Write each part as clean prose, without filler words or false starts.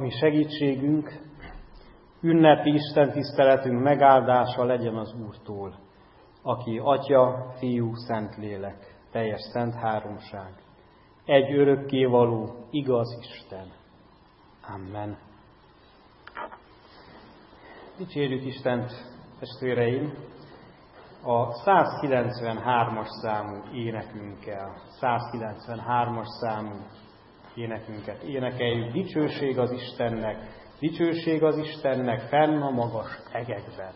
ami segítségünk, ünnepi istentiszteletünk megáldása legyen az Úrtól, aki Atya, Fiú, Szentlélek, teljes szent háromság, egy örökkévaló, igaz Isten. Amen. Dicsérjük Istent, testvéreim, a 193-as számú énekünkkel, 193-as számú énekünket énekeljük. Dicsőség az Istennek fenn a magas egekben.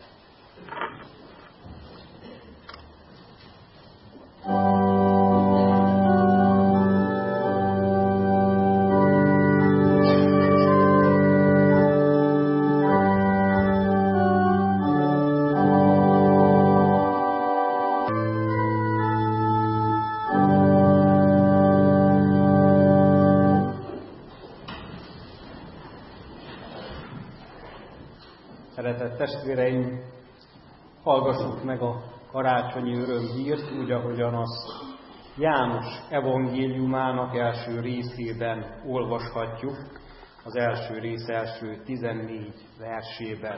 Szeretett testvéreim, hallgassuk meg a karácsonyi örömhírt, úgy, ahogyan azt János evangéliumának első részében olvashatjuk, az első rész első 14 versében.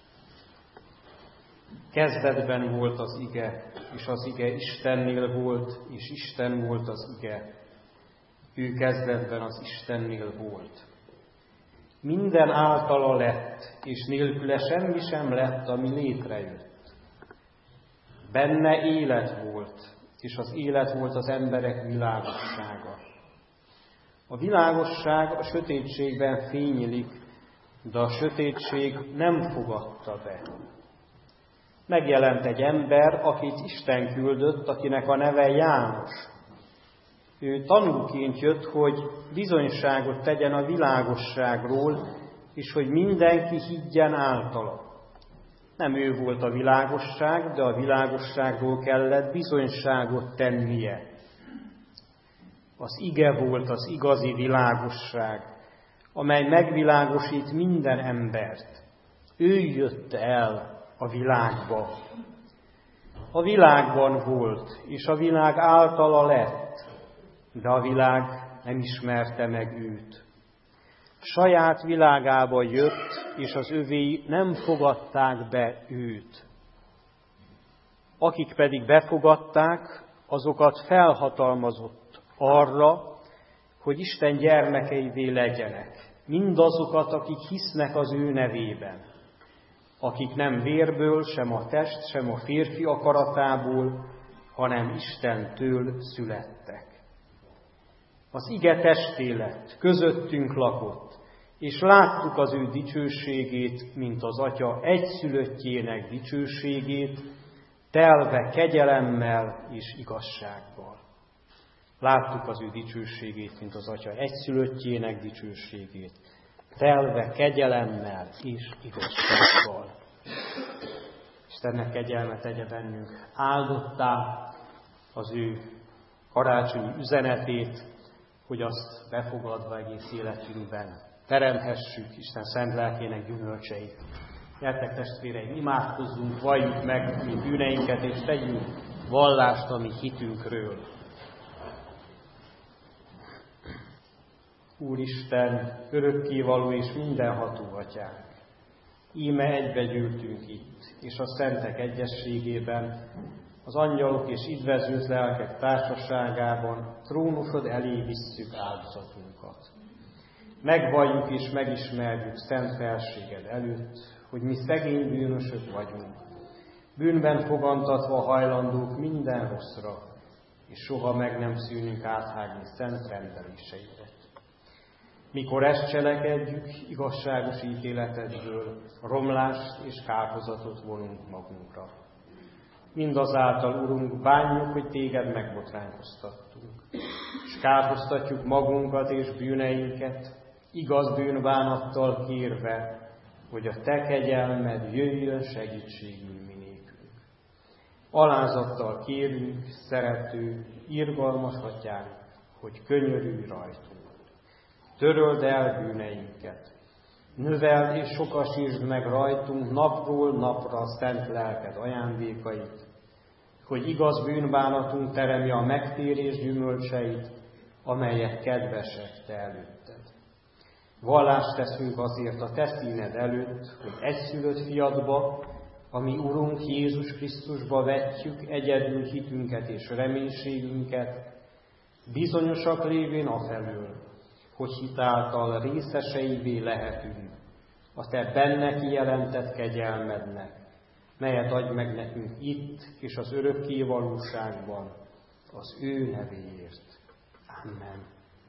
Kezdetben volt az ige, és az ige Istennél volt, és Isten volt az ige. Ő kezdetben az Istennél volt. Minden általa lett, és nélküle semmi sem lett, ami létrejött. Benne élet volt, és az élet volt az emberek világossága. A világosság a sötétségben fénylik, de a sötétség nem fogadta be. Megjelent egy ember, akit Isten küldött, akinek a neve János. Ő tanúként jött, hogy bizonyságot tegyen a világosságról, és hogy mindenki higgyen általa. Nem ő volt a világosság, de a világosságról kellett bizonyságot tennie. Az ige volt az igazi világosság, amely megvilágosít minden embert. Ő jött el a világba. A világban volt, és a világ általa lett, de a világ nem ismerte meg őt. Saját világába jött, és az övéi nem fogadták be őt. Akik pedig befogadták, azokat felhatalmazott arra, hogy Isten gyermekeivé legyenek. Mindazokat, akik hisznek az ő nevében. Akik nem vérből, sem a test, sem a férfi akaratából, hanem Istentől születtek. Az ige testé lett, közöttünk lakott, és láttuk az ő dicsőségét, mint az Atya egyszülöttjének dicsőségét, telve kegyelemmel és igazsággal. Láttuk az ő dicsőségét, mint az Atya egyszülöttjének dicsőségét, telve kegyelemmel és igazsággal. Istennek kegyelmet tegye bennünk áldottá az ő karácsonyi üzenetét, hogy azt befogadva egész életünkben teremhessük Isten szent lelkének gyümölcseit. Gyertek testvéreim, imádkozzunk, valljuk meg mi bűneinket, és tegyünk vallást a mi hitünkről. Úristen, örökkévaló és mindenható Atyánk, íme egybegyűltünk itt, és a szentek egyességében, az angyalok és idvezült lelkek társaságában trónusod elé visszük áldozatunkat. Megvalljuk és megismerjük szent felséged előtt, hogy mi szegény bűnösök vagyunk, bűnben fogantatva hajlandók minden rosszra, és soha meg nem szűnünk áthágni szent rendeléseidet. Mikor ezt cselekedjük, igazságos ítéletedből romlást és kárhozatot vonunk magunkra. Mindazáltal, Urunk, bánjuk, hogy téged megbotránkoztattunk, és kárhoztatjuk magunkat és bűneinket, igaz bűnbánattal kérve, hogy a te kegyelmed jöjjön segítségül mi nékünk. Alázattal kérünk, szerető, irgalmas Atyánk, hogy könyörülj rajtunk. Töröld el bűneinket, növeld és sokasítsd meg rajtunk napról napra a szent lelked ajándékait, hogy igaz bűnbánatunk teremje a megtérés gyümölcseit, amelyek kedvesek te előtted. Vallást teszünk azért a te színed előtt, hogy egyszülött fiadba, a mi Urunk Jézus Krisztusba vetjük egyedül hitünket és reménységünket, bizonyosak lévén afelől, hogy hitáltal részeseivé lehetünk a te benne kijelentett kegyelmednek, melyet adj meg nekünk itt és az örökké valóságban, az ő nevéért. Amen.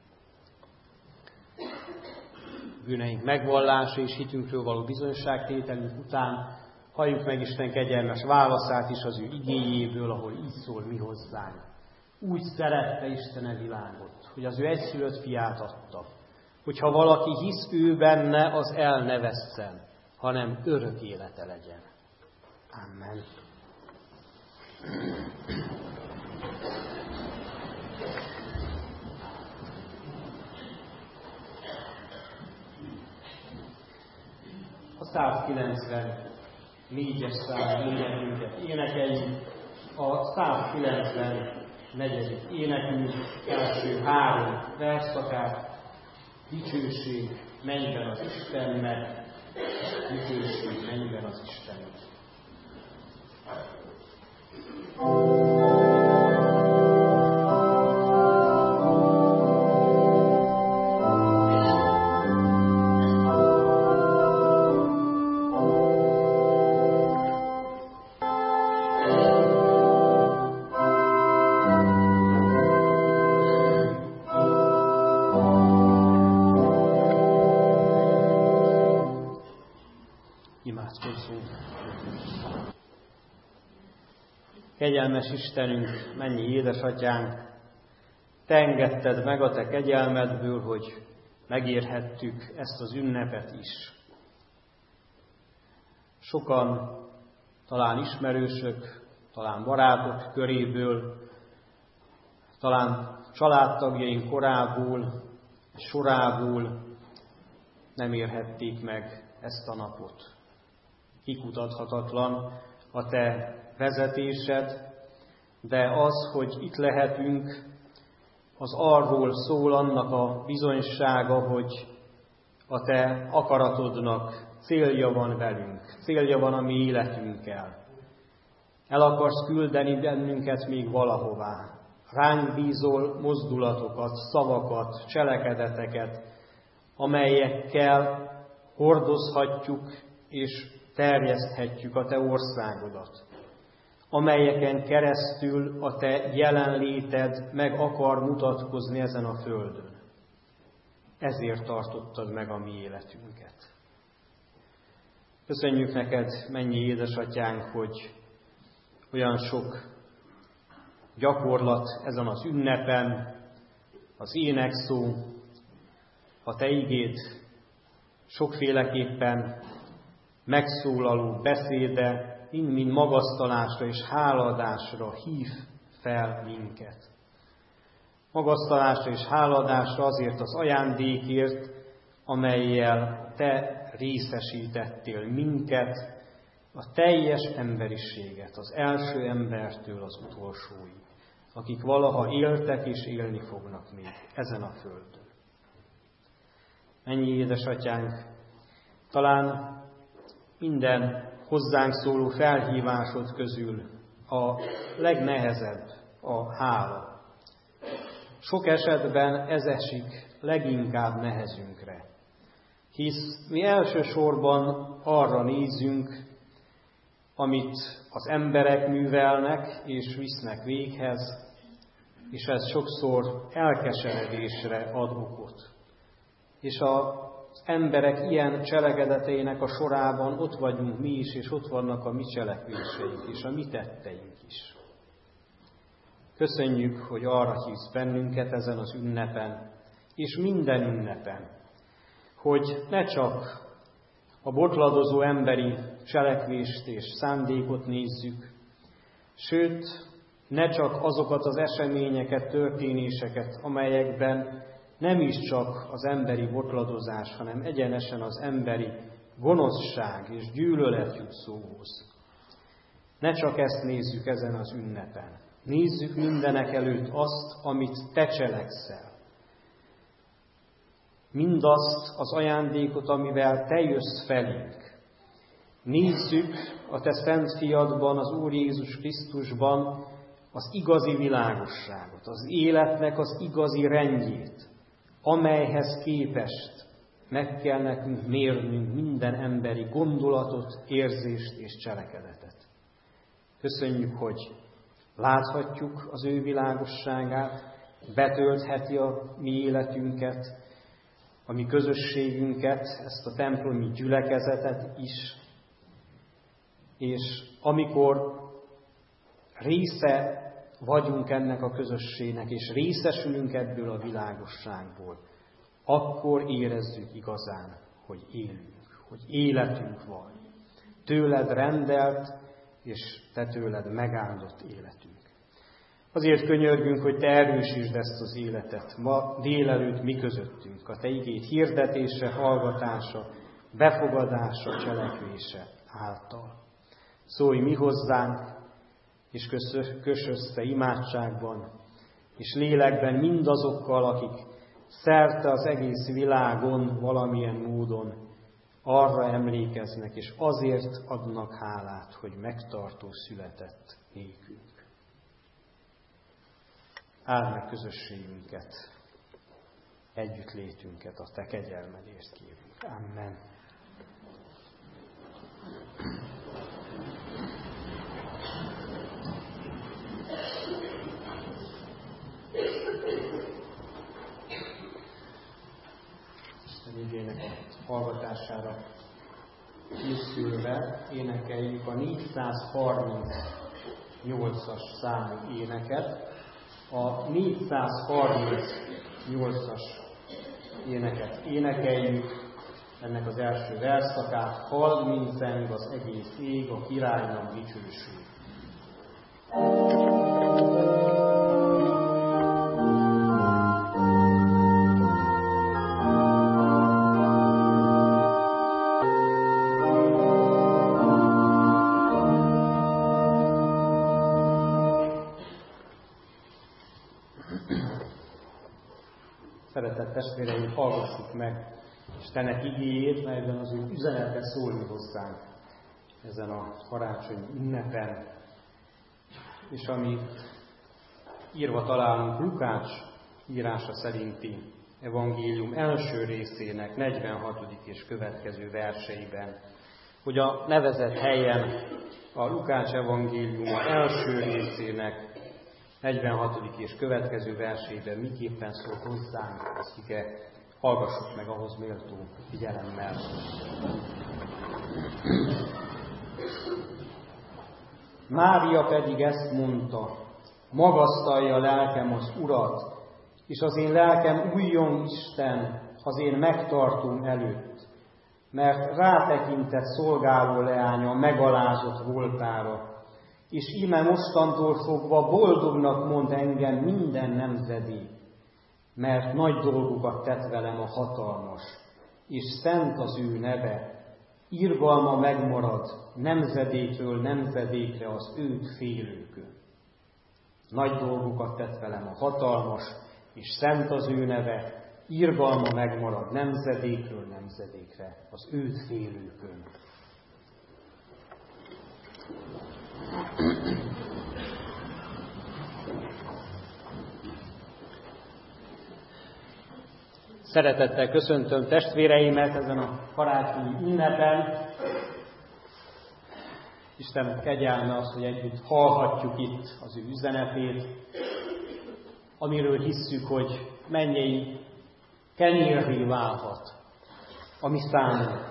Bűneink megvallása és hitünkről való bizonyságtételünk után halljuk meg Isten kegyelmes válaszát is az ő igéjéből, ahol így szól mi hozzánk. Úgy szerette Isten a világot, hogy az ő egyszülött fiát adta, hogyha valaki hisz ő benne, az el ne vesszen, hanem örök élete legyen. Amen. A 194-es szám énekünket énekeljük, a 194. énekünk első 3 versszakát, dicsőség mennyben az Istennek, dicsőség mennyben az Istennek. Kegyelmes Istenünk, mennyi édesatyánk, te engedted meg a te kegyelmedből, hogy megérhettük ezt az ünnepet is. Sokan, talán ismerősök, talán barátok köréből, talán családtagjaink korából, sorából nem érhették meg ezt a napot. Kikutathatatlan a te vezetésed, de az, hogy itt lehetünk, az arról szól annak a bizonysága, hogy a te akaratodnak célja van velünk, célja van a mi életünkkel. El akarsz küldeni bennünket még valahová. Ránk bízol mozdulatokat, szavakat, cselekedeteket, amelyekkel hordozhatjuk és terjeszthetjük a te országodat, amelyeken keresztül a te jelenléted meg akar mutatkozni ezen a földön. Ezért tartottad meg a mi életünket. Köszönjük neked, mennyi édesatyánk, hogy olyan sok gyakorlat ezen az ünnepen, az énekszó, a te igéd sokféleképpen megszólaló beszéde, mind magasztalásra és hálaadásra hív fel minket. Magasztalásra és hálaadásra azért az ajándékért, amellyel te részesítettél minket, a teljes emberiséget, az első embertől az utolsóig, akik valaha éltek és élni fognak még ezen a földön. Mennyi édesatyánk, talán minden hozzánk szóló felhívásod közül a legnehezebb a hála. Sok esetben ez esik leginkább nehezünkre, hisz mi elsősorban arra nézünk, amit az emberek művelnek és visznek véghez, és ez sokszor elkeseredésre ad okot. És az emberek ilyen cselekedeteinek a sorában ott vagyunk mi is, és ott vannak a mi cselekvéseink és a mi tetteink is. Köszönjük, hogy arra hívsz bennünket ezen az ünnepen, és minden ünnepen, hogy ne csak a botladozó emberi cselekvést és szándékot nézzük, sőt, ne csak azokat az eseményeket, történéseket, amelyekben nem is csak az emberi botladozás, hanem egyenesen az emberi gonoszság és gyűlölet jut szóhoz. Ne csak ezt nézzük ezen az ünnepen. Nézzük mindenek előtt azt, amit te cselekszel. mindazt az ajándékot, amivel Te jössz felénk. Nézzük a Te szent fiadban, az Úr Jézus Krisztusban az igazi világosságot, az életnek az igazi rendjét, amelyhez képest meg kell nekünk mérnünk minden emberi gondolatot, érzést és cselekedetet. Köszönjük, hogy láthatjuk az ő világosságát, betöltheti a mi életünket, a mi közösségünket, ezt a templomi gyülekezetet is, és amikor része vagyunk ennek a közösségnek, és részesülünk ebből a világosságból, akkor érezzük igazán, hogy élünk, hogy életünk van. Tőled rendelt, és Te tőled megáldott életünk. Azért könyörgünk, hogy Te erősítsd ezt az életet ma délelőtt mi közöttünk, a Te igéd hirdetése, hallgatása, befogadása, cselekvése által. Szólj mi hozzánk, és köss össze imádságban, és lélekben mindazokkal, akik szerte az egész világon valamilyen módon arra emlékeznek, és azért adnak hálát, hogy megtartó született nékünk. Áld meg közösségünket, együttlétünket, a Te kegyelmedért kérünk. Amen. Isten igének a hallgatására készülve énekeljük a 438-as számú éneket. A 438-as éneket énekeljük, ennek az első versszakát: Halld, mint zeng az egész ég, a királynak dicsőség. Szeretett testvéreim, hallgassuk meg Istenek igéjét, melyben az ő üzenete szólni hozzánk ezen a karácsonyi ünnepen, és amit írva találunk Lukács írása szerinti evangélium első részének 46. és következő verseiben, hogy a nevezett helyen a Lukács evangéliuma első részének 46. és következő versében miképpen szól hozzánk az ige, hallgassuk meg ahhoz méltó figyelemmel. Mária pedig ezt mondta: magasztalja lelkem az Urat, és az én lelkem újjon Isten az én megtartóm előtt, mert rátekintett szolgáló leánya megalázott voltára, és íme mostantól fogva boldognak mond engem minden nemzedék, mert nagy dolgokat tett velem a hatalmas, és szent az ő neve, irgalma megmarad nemzedékről nemzedékre az őt félőkön. Nagy dolgokat tett velem a hatalmas, és szent az ő neve, irgalma megmarad nemzedékről nemzedékre az őt félőkön. Szeretettel köszöntöm testvéreimet ezen a karácsonyi ünnepen. Isten kegyelme az, hogy együtt hallhatjuk itt az ő üzenetét, amiről hisszük, hogy mennyei kenyérré válhat a mi számunkra.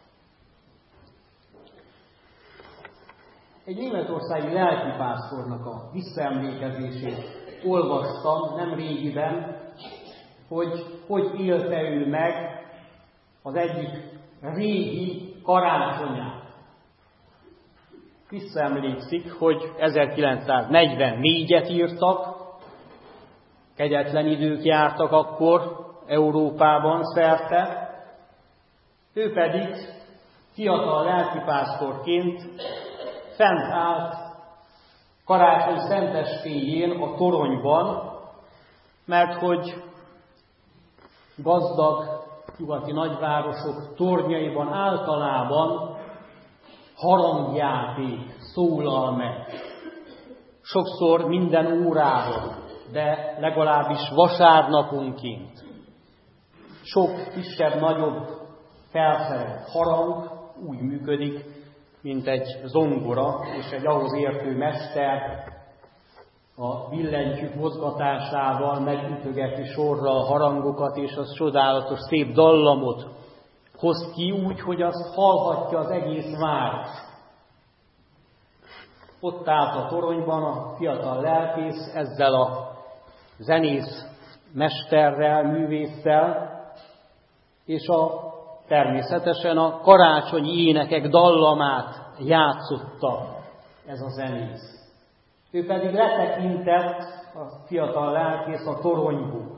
Egy németországi lelkipásztornak a visszaemlékezését olvastam nem régiben, hogy élte ő meg az egyik régi karácsonyát. Visszaemlékszik, hogy 1944-et írtak, kegyetlen idők jártak akkor Európában szerte, ő pedig fiatal lelkipásztorként fent állt karácsony szentestéjén a toronyban, mert hogy gazdag nyugati nagyvárosok tornyaiban általában harangjáték szólal meg. Sokszor minden órában, de legalábbis vasárnaponként. Sok kisebb-nagyobb felszerelt harang úgy működik, mint egy zongora, és egy ahhoz értő mester a billentyűk mozgatásával megütögeti sorra a harangokat, és az csodálatos, szép dallamot hoz ki úgy, hogy azt hallhatja az egész város. Ott állt a toronyban a fiatal lelkész ezzel a zenész mesterrel, művésszel, és természetesen a karácsonyi énekek dallamát játszotta ez a zenész. Ő pedig letekintett, a fiatal lelkész, a toronyból.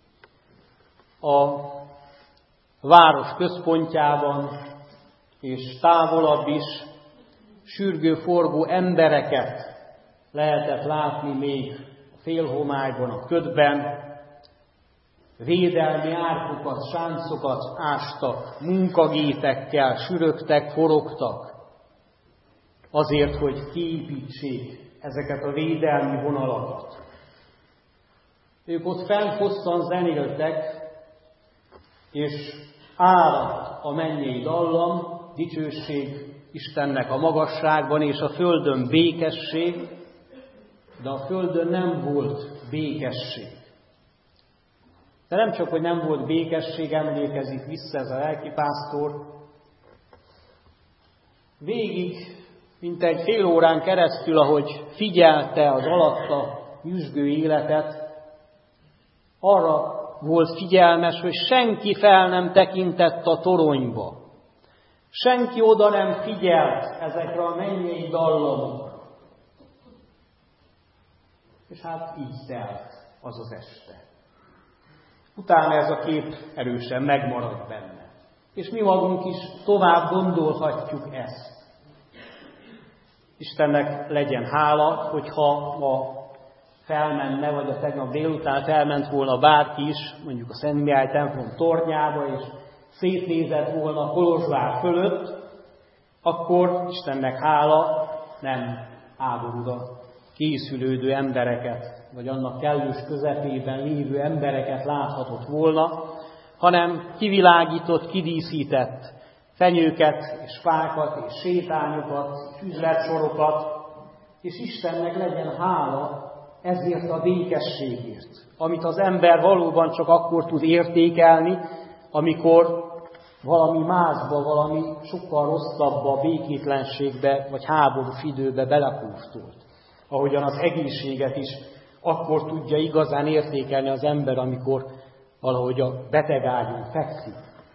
A város központjában és távolabb is sürgő-forgó embereket lehetett látni még a félhomályban, a ködben. Védelmi árkokat, sáncokat ástak, munkagépekkel sürögtek, forogtak, azért, hogy kiépítsék ezeket a védelmi vonalakat. Ők ott fenn hosszan zenéltek, és áradt a mennyei dallam, dicsőség Istennek a magasságban, és a földön békesség, de a földön nem volt békesség. De nem csak, hogy nem volt békesség, emlékezik vissza ez a lelkipásztor. Végig, mint egy fél órán keresztül, ahogy figyelte az alatta nyüzsgő életet, arra volt figyelmes, hogy senki fel nem tekintett a toronyba. Senki oda nem figyelt ezekre a mennyei dallamokra. És hát így telt az az este. Utána ez a kép erősen megmarad benne. És mi magunk is tovább gondolhatjuk ezt. Istennek legyen hála, hogyha ma felmenne, vagy a tegnap délután felment volna bárki is, mondjuk a Szent Mihály templom tornyába, és szétnézett volna Kolozsvár fölött, akkor Istennek hála nem háborúra készülődő embereket, vagy annak kellős közepében lévő embereket láthatott volna, hanem kivilágított, kidíszített fenyőket, és fákat, és sétányokat, és üzletsorokat, és Istennek legyen hála ezért a békességért, amit az ember valóban csak akkor tud értékelni, amikor valami másba, valami sokkal rosszabbba, békétlenségbe, vagy háborús időbe belekúsztolt. Ahogyan az egészséget is akkor tudja igazán értékelni az ember, amikor valahogy a betegágyon fekszik.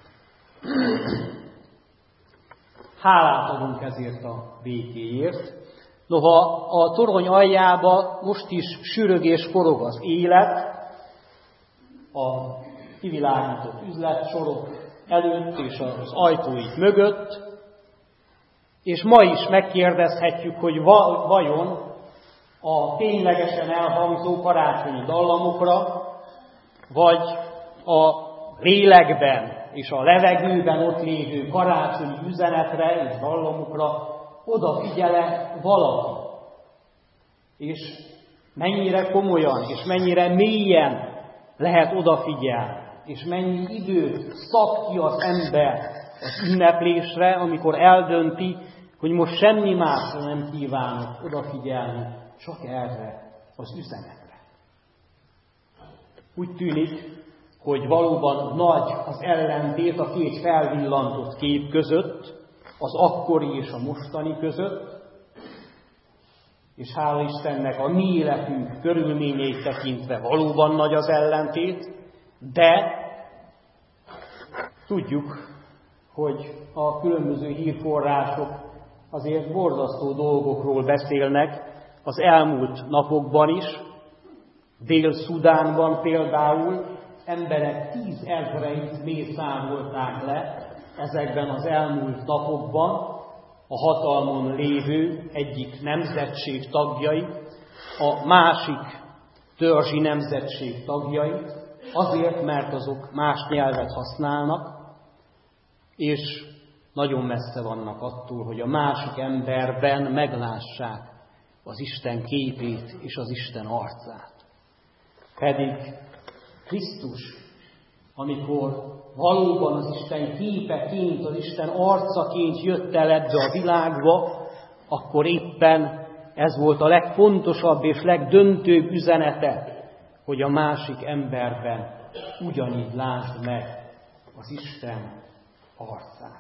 Hálát adunk ezért a békéért. Noha a torony aljába most is sürög és forog az élet, a kivilágított üzletsorok előtt és az ajtóik mögött, és ma is megkérdezhetjük, hogy vajon a ténylegesen elhangzó karácsonyi dallamokra, vagy a lélekben és a levegőben ott lévő karácsonyi üzenetre és dallamokra odafigyel-e valaki. És mennyire komolyan és mennyire mélyen lehet odafigyelni, és mennyi időt szab ki az ember az ünneplésre, amikor eldönti, hogy most semmi másra nem kívánok odafigyelni, csak erre az üzenetre. Úgy tűnik, hogy valóban nagy az ellentét a két felvillantott kép között, az akkori és a mostani között, és hála Istennek a mi életünk körülményeit tekintve valóban nagy az ellentét, de tudjuk, hogy a különböző hírforrások azért borzasztó dolgokról beszélnek az elmúlt napokban is. Dél-Szudánban például emberek 10 000-eit mészárolták le ezekben az elmúlt napokban a hatalmon lévő egyik nemzetség tagjai, a másik törzsi nemzetség tagjait, Azért, mert azok más nyelvet használnak, és nagyon messze vannak attól, hogy a másik emberben meglássák az Isten képét és az Isten arcát. Pedig Krisztus, amikor valóban az Isten képeként, az Isten arcaként jött el ebbe a világba, akkor éppen ez volt a legfontosabb és legdöntőbb üzenete, hogy a másik emberben ugyanígy lásd meg az Isten arcát.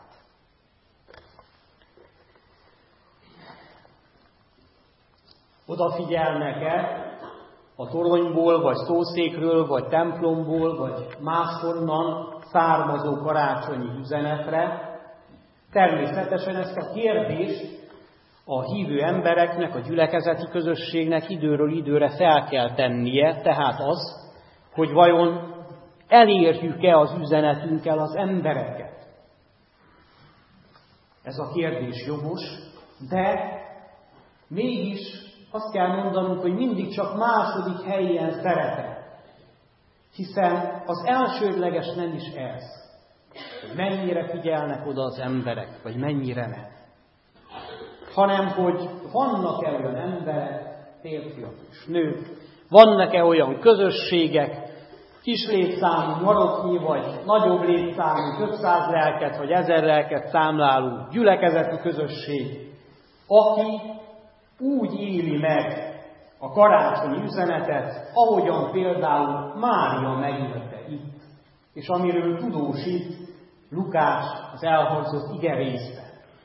Odafigyelnek-e a toronyból, vagy szószékről, vagy templomból, vagy máshonnan származó karácsonyi üzenetre? Természetesen ezt a kérdést a hívő embereknek, a gyülekezeti közösségnek időről időre fel kell tennie, tehát az, hogy vajon elérjük-e az üzenetünkkel az embereket. Ez a kérdés jogos, de mégis azt kell mondanunk, hogy mindig csak második helyen szerepel. Hiszen az elsődleges nem is ez, hogy mennyire figyelnek oda az emberek, vagy mennyire nem. Hanem, hogy vannak-e olyan emberek, férfiak és nők, vannak-e olyan közösségek, kis létszámú, maroknyi, vagy nagyobb létszámú, több száz lelket, vagy 1000 lelket számláló gyülekezeti közösség, aki úgy éli meg a karácsonyi üzenetet, ahogyan például Mária megélte itt, és amiről tudósít Lukács az elhangzott igerészben.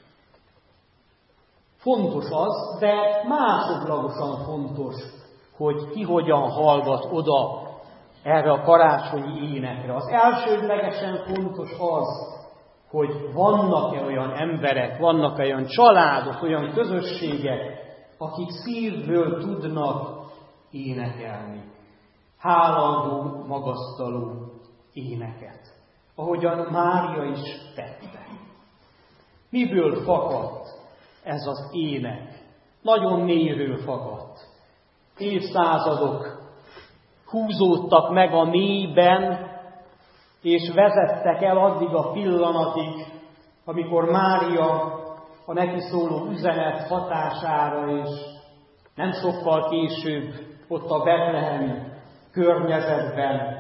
Fontos az, de másodlagosan fontos, hogy ki hogyan hallgat oda erre a karácsonyi énekre. Az elsődlegesen fontos az, hogy vannak-e olyan emberek, vannak-e olyan családok, olyan közösségek, akik szívből tudnak énekelni. Hálaadó, magasztaló éneket. Ahogyan Mária is tette. Miből fakadt ez az ének? Nagyon mélyről fakadt. Évszázadok húzódtak meg a mélyben, és vezettek el addig a pillanatig, amikor Mária a neki szóló üzenet hatására, és nem sokkal később ott a betlehemi környezetben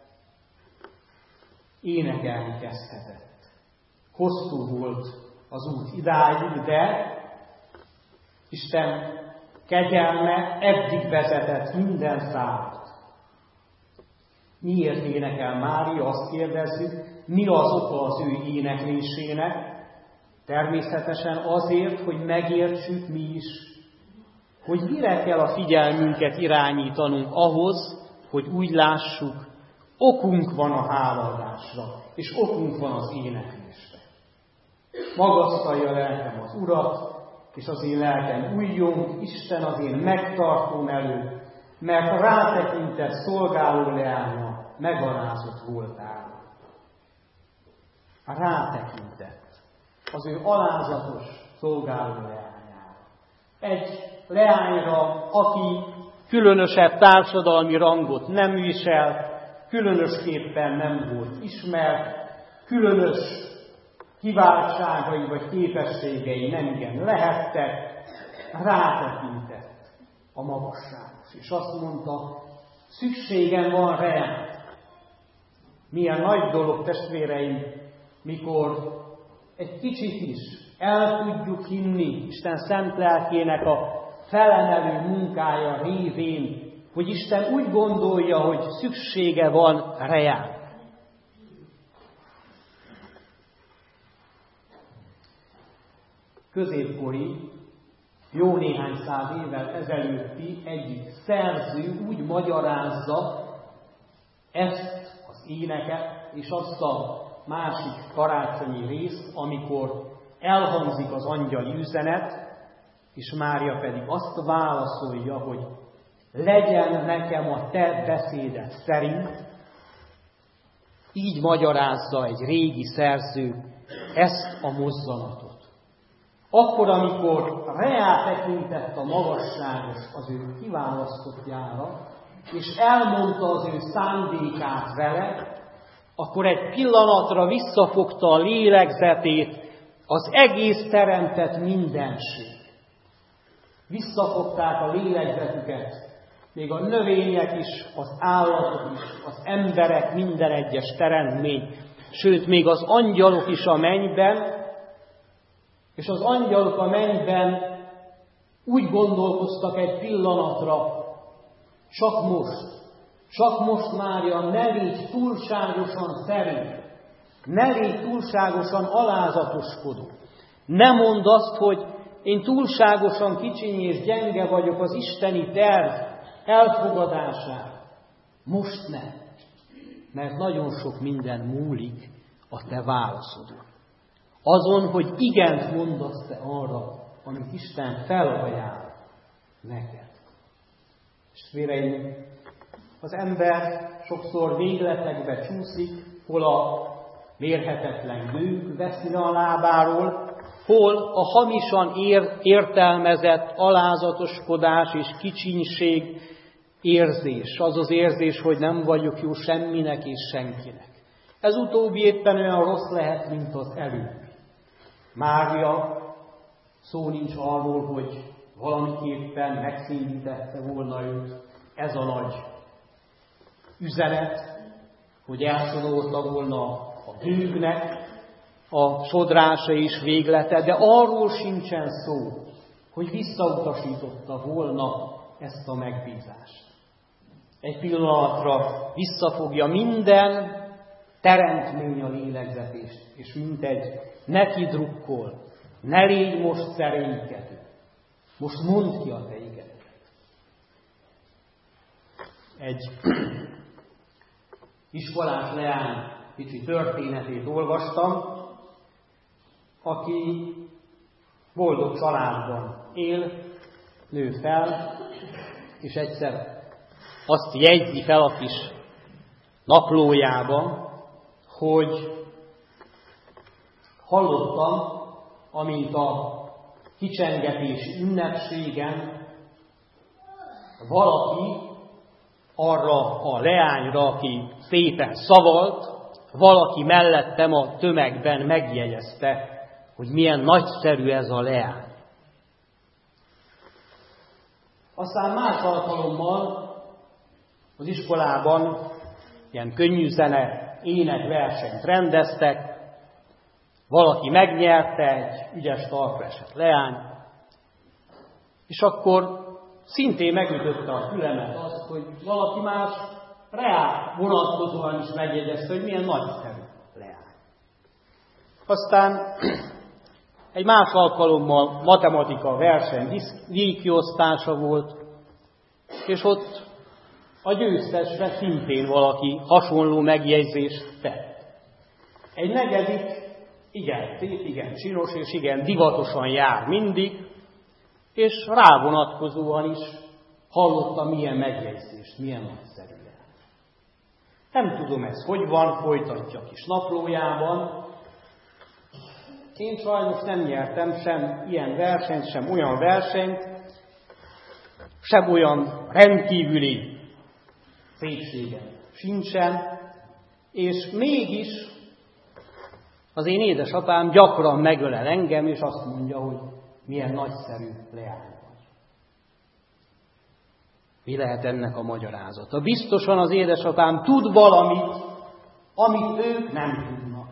énekelni kezdhetett. Hosszú volt az út idáig, de Isten kegyelme eddig vezetett minden számot. Miért énekel Mária? Azt kérdezzük, mi az oka az ő éneklésének? Természetesen azért, hogy megértsük mi is, hogy mire kell a figyelmünket irányítanunk ahhoz, hogy úgy lássuk, okunk van a hálaadásra, és okunk van az éneklésre. Magasztalja lelkem az Urat, és az én lelkem újjong, Isten az én megtartóm előtt, mert rátekintett szolgáló leánya megalázott voltál. Rátekintett az ő alázatos szolgáló leányára. Egy leányra, aki különösebb társadalmi rangot nem visel, különösképpen nem volt ismert, különös kiváltságai vagy képességei nem igen lehettek, rátekintett a magasságos. És azt mondta, szükségem van rá. Milyen nagy dolog, testvéreim, mikor egy kicsit is el tudjuk hinni Isten szent lelkének a felemelő munkája révén, hogy Isten úgy gondolja, hogy szüksége van rá. Középkori, jó néhány száz évvel ezelőtti egyik szerző úgy magyarázza ezt az éneket, és azt a másik karácsonyi részt, amikor elhangzik az angyali üzenet, és Mária pedig azt válaszolja, hogy legyen nekem a te beszéded szerint. Így magyarázza egy régi szerző ezt a mozzanatot. Akkor, amikor reá tekintett a magasságos az ő kiválasztottjára, és elmondta az ő szándékát vele, akkor egy pillanatra visszafogta a lélegzetét az egész teremtett mindenség. Visszafogták a lélegzetüket, még a növények is, az állatok is, az emberek, minden egyes teremtmény, sőt, még az angyalok is a mennyben, és az angyalok a mennyben úgy gondolkoztak egy pillanatra, csak most, Mária, ne légy túlságosan szerény, ne légy túlságosan alázatoskodó. Ne mondd azt, hogy én túlságosan kicsiny és gyenge vagyok az isteni terv elfogadására. Most ne, mert nagyon sok minden múlik a te válaszodon. Azon, hogy igent mondasz te arra, amit Isten felajánl neked. Testvéreim, az ember sokszor végletekbe csúszik, hol a mérhetetlen gőg veszi le a lábáról, hol a hamisan értelmezett alázatoskodás és kicsinség érzés, az az érzés, hogy nem vagyok jó semminek és senkinek. Ez utóbbi éppen olyan rossz lehet, mint az előbb. Mária, szó nincs arról, hogy valamiképpen megszédítette volna őt ez a nagy üzenet, hogy elsodorta volna a gőgnek a sodrása és véglete, de arról sincsen szó, hogy visszautasította volna ezt a megbízást. Egy pillanatra visszafogja minden teremtmény a lélegzetést, és mintegy neki drukkol, ne légy most szerénykedő, most mondd ki a te igedet. Egy iskolás leány kicsi történetét olvastam, aki boldog családban él, nő fel, és egyszer azt jegyzi fel a kis naplójában, hogy hallottam, amint a kicsengetés ünnepségen valaki arra a leányra, aki szépen szavalt, valaki mellettem a tömegben megjegyezte, hogy milyen nagyszerű ez a leány. Aztán más alkalommal az iskolában ilyen könnyűzene, énekversenyt rendeztek, valaki megnyerte, egy ügyes talpra esett leány, és akkor szintén megütötte a fülemet azt, hogy valaki más rá vonatkozóan is megjegyezte, hogy milyen nagyszerű leány. Aztán egy más alkalommal matematika verseny díjkiosztása volt, és ott a győztesre szintén valaki hasonló megjegyzést tett. Egy negyedik, igen szép, igen csinos, és igen divatosan jár mindig, és rá vonatkozóan is hallottam milyen megjegyzést, milyen nagyszerű leány. Nem tudom ez hogy van, folytatja a kis naplójában. Én sajnos nem nyertem sem ilyen versenyt, sem olyan versenyt, sem olyan rendkívüli szépségem sincsen, és mégis az én édesapám gyakran megölel engem, és azt mondja, hogy milyen nagyszerű leány vagy. Mi lehet ennek a magyarázata? Biztosan az édesapám tud valamit, amit ők nem tudnak.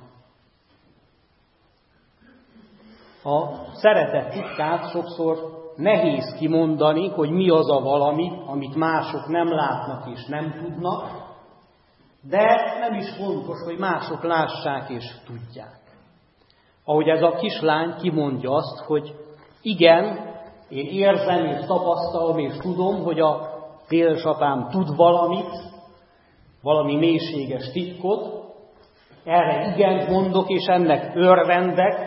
A szeretet titkát sokszor nehéz kimondani, hogy mi az a valami, amit mások nem látnak és nem tudnak, de nem is fontos, hogy mások lássák és tudják. Ahogy ez a kislány kimondja azt, hogy igen, én érzem és tapasztalom és tudom, hogy a édesapám tud valamit, valami mélységes titkot, erre igent mondok és ennek örvendek,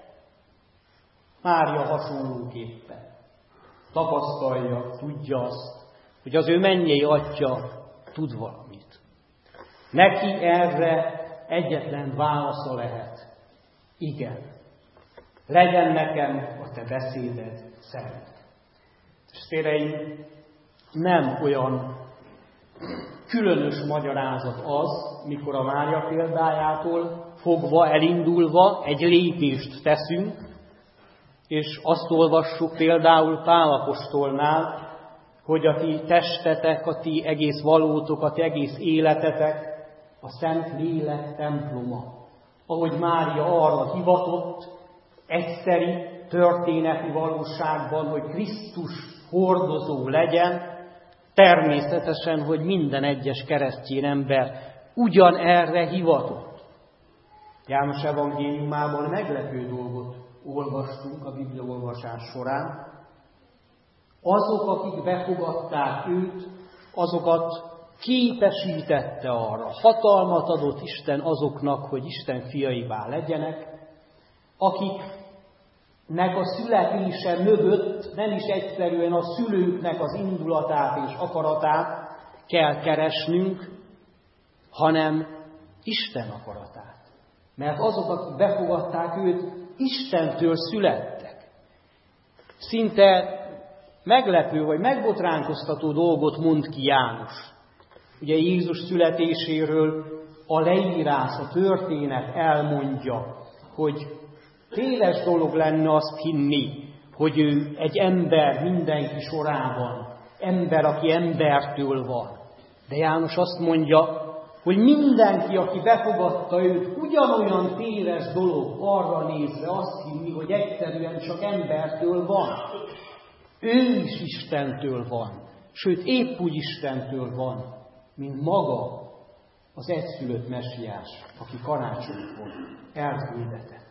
Mária hasonlóképpen tapasztalja, tudja azt, hogy az ő mennyei atya tud valamit. Neki erre egyetlen válasza lehet. Igen. Legyen nekem a te beszéded szerint. Testvéreim, nem olyan Különös magyarázat az, mikor a Mária példájától fogva, elindulva egy lépést teszünk, és azt olvassuk például Pál apostolnál, hogy a ti testetek, a ti egész valótok, a ti egész életetek a Szent Lélek temploma. Ahogy Mária arra hivatott, egyszeri történeti valóságban, hogy Krisztus hordozó legyen, természetesen, hogy minden egyes keresztény ember ugyanerre hivatott. János evangéliumában meglepő dolgot olvastunk a bibliaolvasás során. Azok, akik befogadták őt, azokat képesítette arra. Hatalmat adott Isten azoknak, hogy Isten fiaivá legyenek, akiknek a születése mögött nem is egyszerűen a szülőknek az indulatát és akaratát kell keresnünk, hanem Isten akaratát. Mert azok, akik befogadták őt, Istentől születtek. Szinte meglepő vagy megbotránkoztató dolgot mond ki János. Ugye Jézus születéséről a leírás, a történet elmondja, hogy téves dolog lenne azt hinni, hogy ő egy ember mindenki sorában, ember, aki embertől van. De János azt mondja, hogy mindenki, aki befogadta őt, ugyanolyan téves dolog arra nézve azt hinni, hogy egyszerűen csak embertől van. Ő is Istentől van, sőt épp úgy Istentől van, mint maga az egyszülött messiás, aki karácsonykor elküldetett.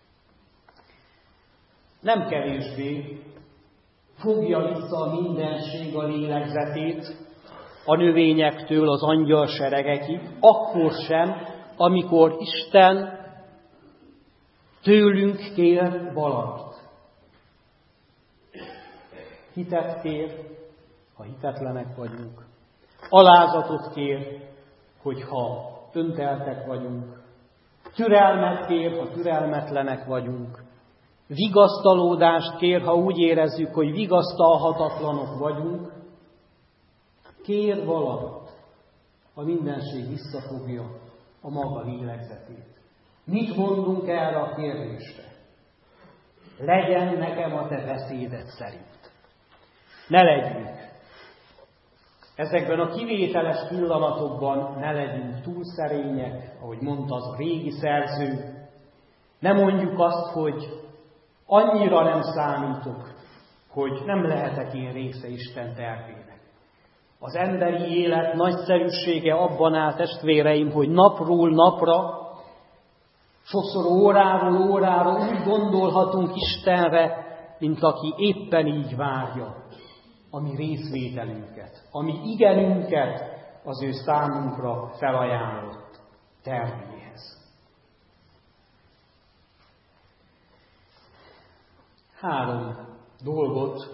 Nem kevésbé fogja vissza a mindenség a lélegzetét a növényektől az angyalseregekig, akkor sem, amikor Isten tőlünk kér valamit. Hitet kér, ha hitetlenek vagyunk. Alázatot kér, hogyha önteltek vagyunk. Türelmet kér, ha türelmetlenek vagyunk. Vigasztalódást kér, ha úgy érezzük, hogy vigasztalhatatlanok vagyunk. Kér valamit, a mindenség visszafogja a maga lélegzetét. Mit mondunk erre a kérdésre? Legyen nekem a te beszéded szerint. Ne legyünk. Ezekben a kivételes pillanatokban ne legyünk túl szerények, ahogy mondta az a régi szerző. Ne mondjuk azt, hogy annyira nem számítok, hogy nem lehetek én része Isten tervének. Az emberi élet nagyszerűsége abban áll, testvéreim, hogy napról napra, sokszor óráról órára úgy gondolhatunk Istenre, mint aki éppen így várja a mi részvételünket, a mi igenünket az ő számunkra felajánlott tervéhez. 3 dolgot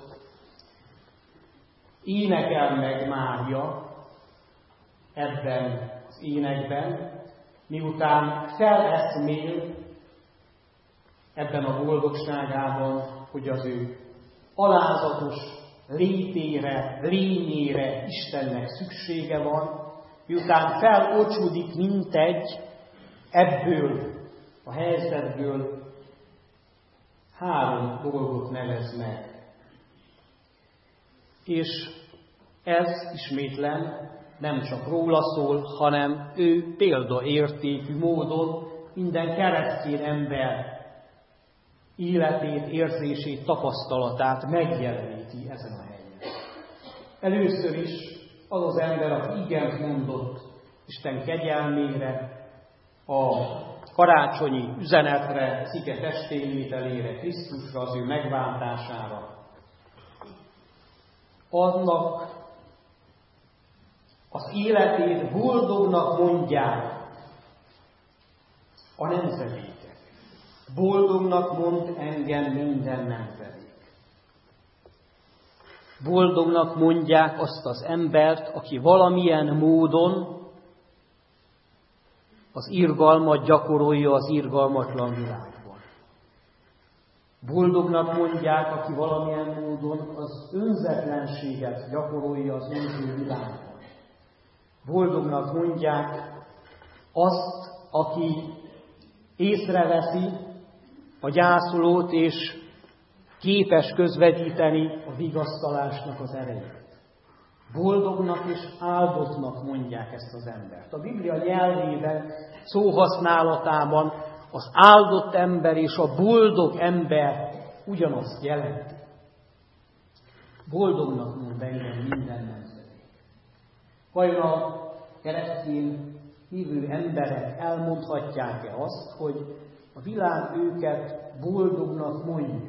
énekel meg Mária ebben az énekben, miután feleszmél ebben a boldogságában, hogy az ő alázatos létére, lényére Istennek szüksége van, miután felocsúdik mintegy ebből a helyzetből, 3 dolgot nevez meg. És ez ismétlen nem csak róla szól, hanem ő példaértékű módon minden keresztény ember életét, érzését, tapasztalatát megjeleníti ezen a helyen. Először is az az ember, aki igent mondott Isten kegyelmére, a karácsonyi üzenetre, az ige testénvételére, Krisztusra, az ő megváltására. Annak az életét boldognak mondják a nemzedékek. Boldognak mond engem minden nemzedék. Boldognak mondják azt az embert, aki valamilyen módon az irgalmat gyakorolja az irgalmatlan világban. Boldognak mondják, aki valamilyen módon az önzetlenséget gyakorolja az önző világban. Boldognak mondják azt, aki észreveszi a gyászolót, és képes közvetíteni a vigasztalásnak az erejét. Boldognak és áldottnak mondják ezt az embert. A Biblia nyelvében, szóhasználatában az áldott ember és a boldog ember ugyanazt jelenti. Boldognak mond engem minden nemzedék. Vajon a keresztény hívő emberek elmondhatják-e azt, hogy a világ őket boldognak mondja?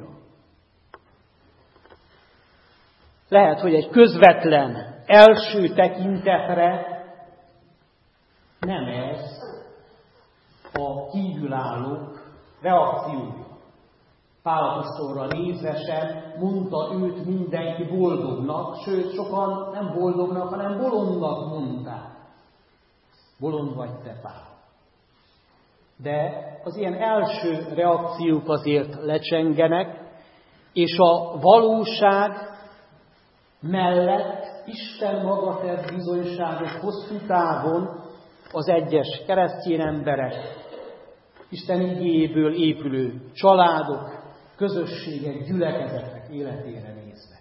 Lehet, hogy egy közvetlen, első tekintetre nem ez a kívülállók reakciója. Pál apostolra nézve sem mondta őt mindenki boldognak, sőt, sokan nem boldognak, hanem bolondnak mondták. Bolond vagy te, Pál. De az ilyen első reakciók azért lecsengenek, és a valóság mellett Isten maga tett bizonyságot hosszú távon az egyes keresztény emberek, Isten igéjéből épülő családok, közösségek, gyülekezetek életére nézve.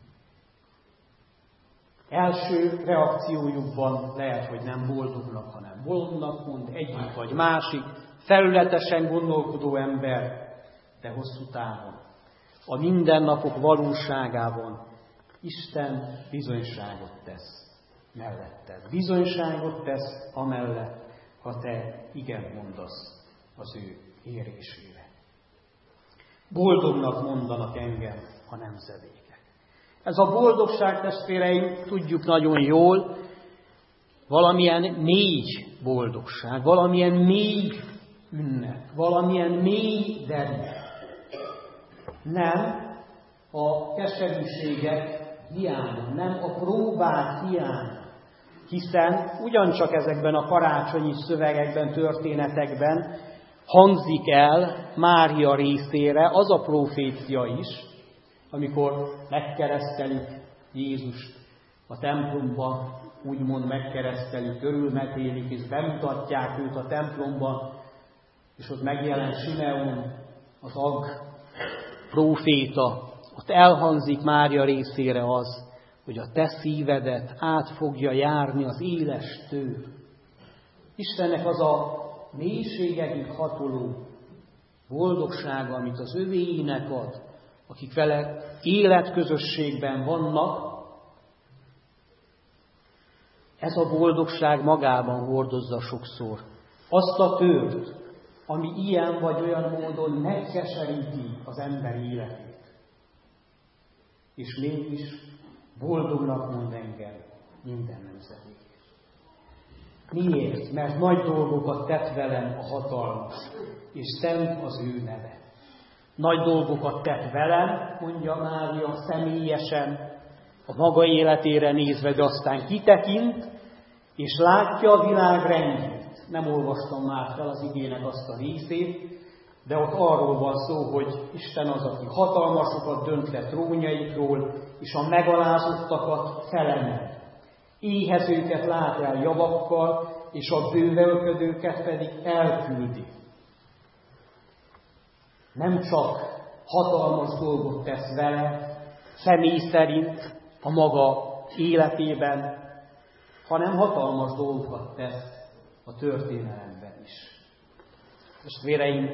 Első reakciójukban lehet, hogy nem boldognak, hanem bolondnak mond egyik vagy másik, felületesen gondolkodó ember, de hosszú távon, a mindennapok valóságában Isten bizonyságot tesz melletted. Bizonyságot tesz amellett, ha te igen mondasz az ő érésére. Boldognak mondanak engem a nemzedékek. Ez a boldogság, testvéreim, tudjuk nagyon jól, valamilyen mély boldogság, valamilyen mély ünnep, valamilyen mély derű. Nem a keserűségek hiánya, nem a próbák hiánya, hiszen ugyancsak ezekben a karácsonyi szövegekben, történetekben hangzik el Mária részére az a profécia is, amikor megkeresztelik Jézust a templomban, úgymond megkeresztelik, körülmetélik, és bemutatják őt a templomban, és ott megjelen Simeon, az Ag próféta. Ott elhangzik Mária részére az, hogy a te szívedet át fogja járni az éles tő. Istennek az a mélységekig hatoló boldogsága, amit az övéinek ad, akik vele életközösségben vannak, ez a boldogság magában hordozza sokszor azt a tőt, ami ilyen vagy olyan módon megkeseríti az ember életét. És mégis boldognak mond engem minden nemzedék. Miért? Mert nagy dolgokat tett velem a hatalmas, és szent az ő neve. Nagy dolgokat tett velem, mondja Mária személyesen, a maga életére nézve, de aztán kitekint, és látja a világ rendjét. Nem olvastam már fel az igének azt a részét, de ott arról van szó, hogy Isten az, aki hatalmasokat dönt le trónjaikról, és a megalázottakat felemel. Éhezőket lát el javakkal, és a bővelködőket pedig elküldi. Nem csak hatalmas dolgot tesz vele, személy szerint a maga életében, hanem hatalmas dolgokat tesz a történelemben is. Testvéreim,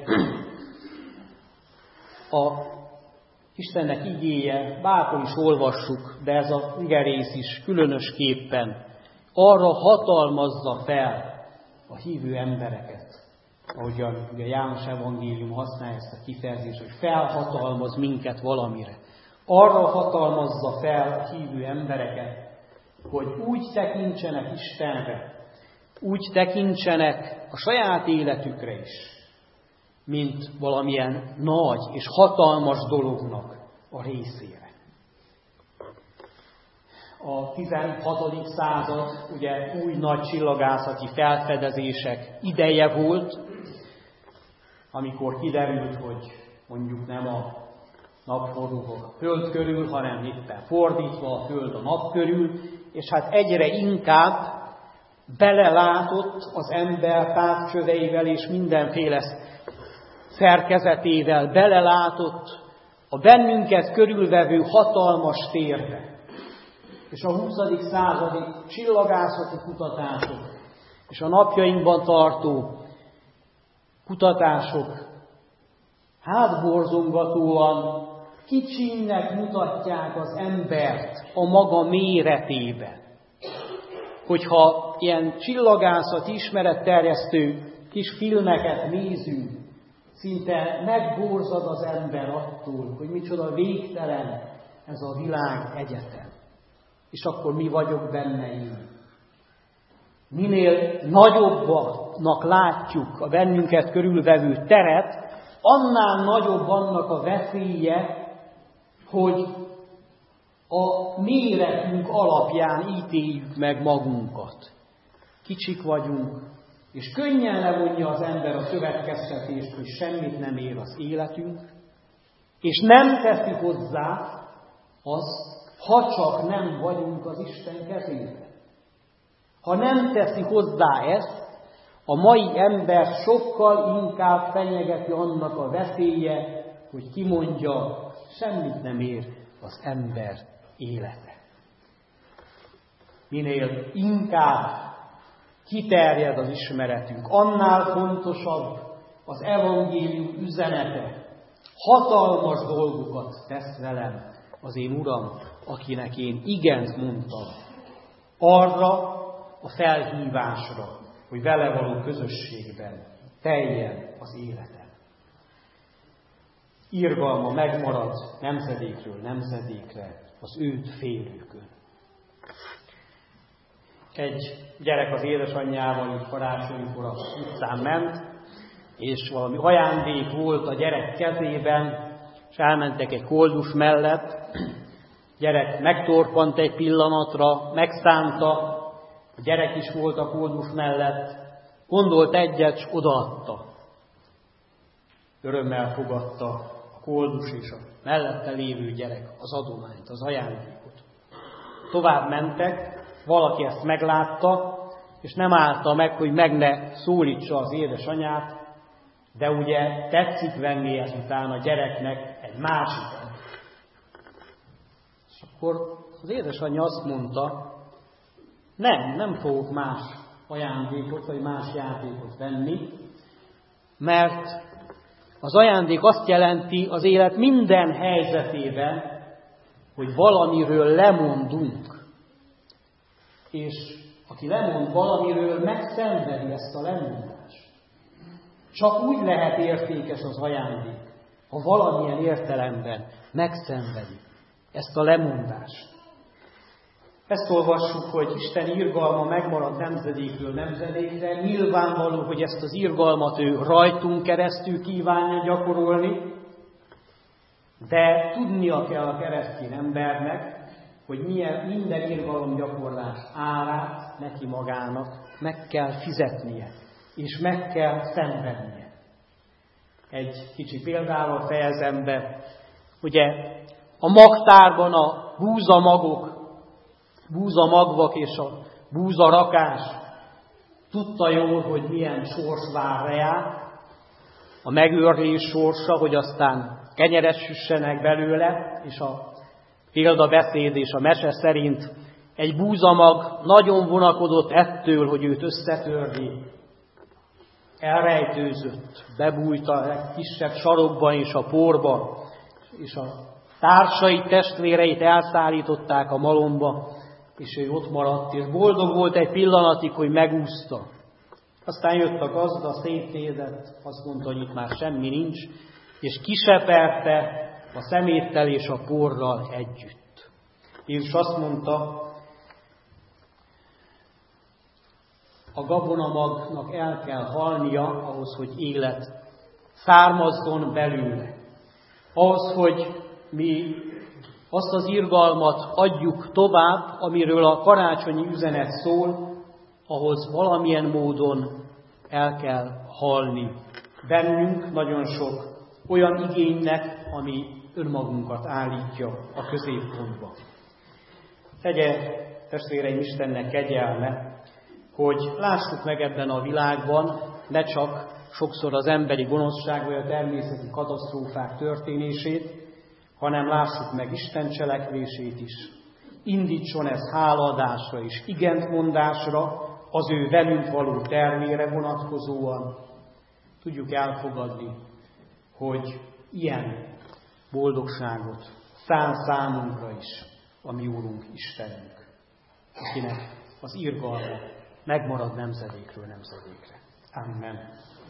a Istennek igéje, bárhol is olvassuk, de ez az igerész is különösképpen arra hatalmazza fel a hívő embereket, ahogyan ugye János evangélium használja ezt a kifejezést, hogy felhatalmaz minket valamire. Arra hatalmazza fel a hívő embereket, hogy úgy tekintsenek Istenre, úgy tekintsenek a saját életükre is, mint valamilyen nagy és hatalmas dolognak a részére. A 16. század ugye új nagy csillagászati felfedezések ideje volt, amikor kiderült, hogy mondjuk nem a nap forog a föld körül, hanem éppen fordítva a föld a nap körül, és hát egyre inkább belelátott az ember távcsöveivel és mindenféle szerkezetével, belelátott a bennünket körülvevő hatalmas térbe. És a 20. századi csillagászati kutatások és a napjainkban tartó kutatások hátborzongatóan kicsinek mutatják az embert a maga méretében. Hogyha ilyen csillagászati ismeretterjesztő kis filmeket nézünk, szinte megborzad az ember attól, hogy micsoda végtelen ez a világ egyetem. És akkor mi vagyok benne én. Minél nagyobbnak látjuk a bennünket körülvevő teret, annál nagyobb annak a veszélye, hogy a méretünk alapján ítéljük meg magunkat. Kicsik vagyunk, és könnyen levonja az ember a következtetést, hogy semmit nem ér az életünk, és nem teszi hozzá azt, ha csak nem vagyunk az Isten kezében. Ha nem teszi hozzá ezt, a mai ember sokkal inkább fenyegeti annak a veszélye, hogy kimondja, semmit nem ér az ember élete. Minél inkább kiterjed az ismeretünk, annál fontosabb az evangélium üzenete. Hatalmas dolgokat tesz velem az én Uram, akinek én igent mondtam. Arra a felhívásra, hogy vele való közösségben teljen az életem. Irgalma megmarad nemzedékről nemzedékre az őt félőkön. Egy gyerek az édesanyjával így karácsonykor az utcán ment, és valami ajándék volt a gyerek kezében, és elmentek egy koldus mellett. A gyerek megtorpant egy pillanatra, megszánta, a gyerek is volt a koldus mellett, gondolt egyet, s odaadta. Örömmel fogadta a koldus és a mellette lévő gyerek az adományt, az ajándékot. Tovább mentek, valaki ezt meglátta, és nem állta meg, hogy meg ne szólítsa az édesanyját, de ugye tetszik venni ezután a gyereknek egy másikat. És akkor az édesanyja azt mondta, nem fogok más ajándékot, vagy más játékot venni, mert az ajándék azt jelenti az élet minden helyzetében, hogy valamiről lemondunk. És aki lemond valamiről, megszenvedi ezt a lemondást. Csak úgy lehet értékes az ajándék, ha valamilyen értelemben megszenvedi ezt a lemondást. Ezt olvassuk, hogy Isten irgalma megmarad nemzedékről nemzedékre. Nyilvánvaló, hogy ezt az irgalmat ő rajtunk keresztül kívánja gyakorolni, de tudnia kell a keresztény embernek, hogy minden irgalomgyakorlás árát neki magának meg kell fizetnie, és meg kell szenvednie. Egy kicsi példával fejezem be, ugye a magtárban a búzamagvak és a búzarakás tudta jól, hogy milyen sors vár rá, a megőrlés sorsa, hogy aztán kenyeret süssenek belőle, és a példabeszéd és a mese szerint egy búzamag nagyon vonakodott ettől, hogy őt összetörjék. Elrejtőzött, bebújt a legkisebb sarokban és a porba, és a társait, testvéreit elszállították a malomba, és ő ott maradt, és boldog volt egy pillanatig, hogy megúszta. Aztán jött a gazda, szétnézett, azt mondta, hogy itt már semmi nincs, és kiseperte a szeméttel és a porral együtt. Jézus azt mondta, a gabonamagnak el kell halnia ahhoz, hogy élet származzon belőle. Ahhoz, hogy mi azt az irgalmat adjuk tovább, amiről a karácsonyi üzenet szól, ahhoz valamilyen módon el kell halni bennünk nagyon sok olyan igénynek, ami önmagunkat állítja a középpontba. Tegye, testvéreim, Istennek kegyelme, hogy lássuk meg ebben a világban ne csak sokszor az emberi gonoszság vagy a természeti katasztrófák történését, hanem lássuk meg Isten cselekvését is. Indítson ez hálaadásra és igentmondásra, az ő velünk való tervére vonatkozóan. Tudjuk elfogadni, hogy ilyen boldogságot szán számunkra is a mi Úrunk Istenünk, akinek az irgalma megmarad nemzedékről nemzedékre. Amen.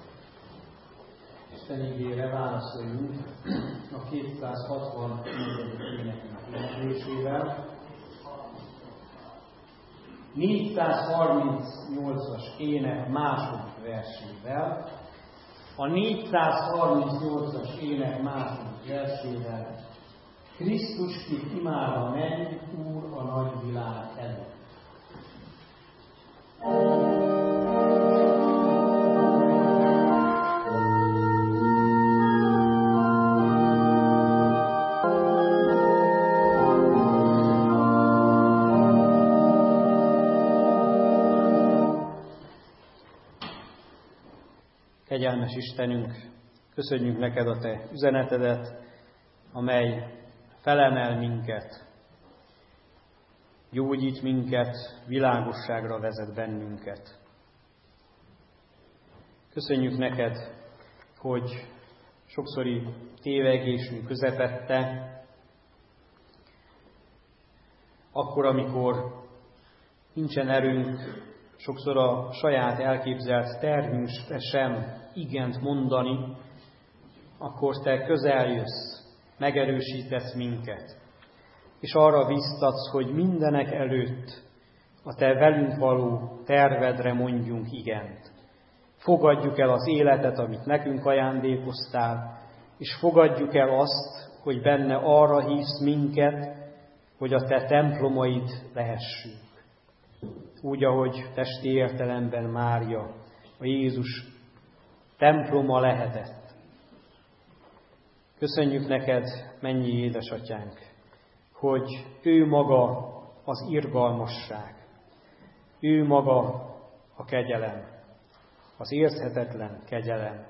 Isten igére válaszoljunk a 264. énekünk éneklésével. 438-as ének második versével. A 438-as ének második versével. Krisztuskit imádva menj, Úr, a nagy világ előtt. Kegyelmes Istenünk, köszönjük neked a te üzenetedet, amely felemel minket, gyógyít minket, világosságra vezet bennünket. Köszönjük neked, hogy sokszori tévegésünk közepette, akkor, amikor nincsen erőnk, sokszor a saját elképzelt tervünkre sem igent mondani, akkor te közel jössz, megerősítesz minket, és arra biztatsz, hogy mindenek előtt a te velünk való tervedre mondjunk igent. Fogadjuk el az életet, amit nekünk ajándékoztál, és fogadjuk el azt, hogy benne arra hívsz minket, hogy a te templomaid lehessünk. Úgy, ahogy testi értelemben Mária, a Jézus temploma lehetett. Köszönjük neked, mennyi édesatyánk, hogy ő maga az irgalmasság, ő maga a kegyelem, az érzhetetlen kegyelem.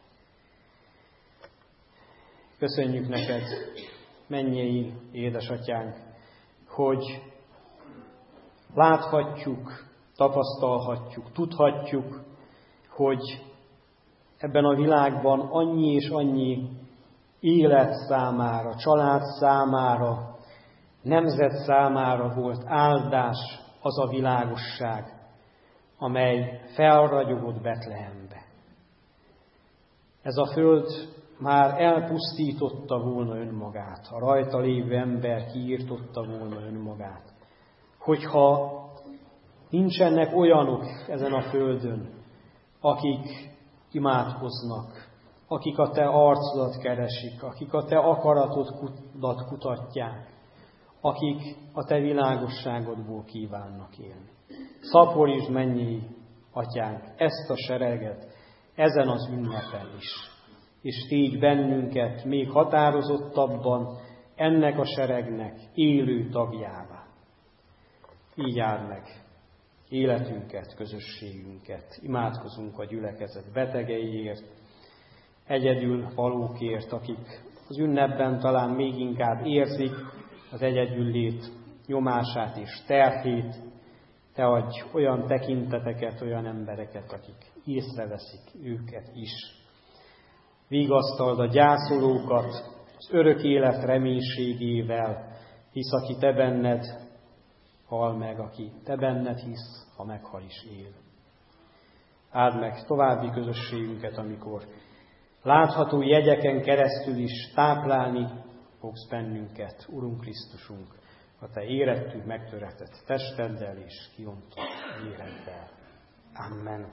Köszönjük neked, mennyi édesatyánk, hogy láthatjuk, tapasztalhatjuk, tudhatjuk, hogy ebben a világban annyi és annyi élet számára, család számára, nemzet számára volt áldás az a világosság, amely felragyogott Betlehembe. Ez a föld már elpusztította volna önmagát, a rajta lévő ember kiirtotta volna önmagát. Hogyha nincsenek olyanok ezen a földön, akik imádkoznak, akik a te arcodat keresik, akik a te akaratodat kutatják, akik a te világosságodból kívánnak élni. Szaporítsd, mennyi atyánk, ezt a sereget ezen az ünnepen is, és tégy bennünket még határozottabban ennek a seregnek élő tagjává. Így áld meg életünket, közösségünket. Imádkozunk a gyülekezet betegeiért, egyedül valókért, akik az ünnepben talán még inkább érzik az egyedüllét nyomását és terhét. Te adj olyan tekinteteket, olyan embereket, akik észreveszik őket is. Vigasztald a gyászolókat az örök élet reménységével, hisz aki te benned hal meg, aki te benned hisz, ha meghal is él. Áld meg további közösségünket, amikor látható jegyeken keresztül is táplálni fogsz bennünket, Urunk Krisztusunk, a te érettű, megtöretett testeddel és kiontott véreddel. Amen.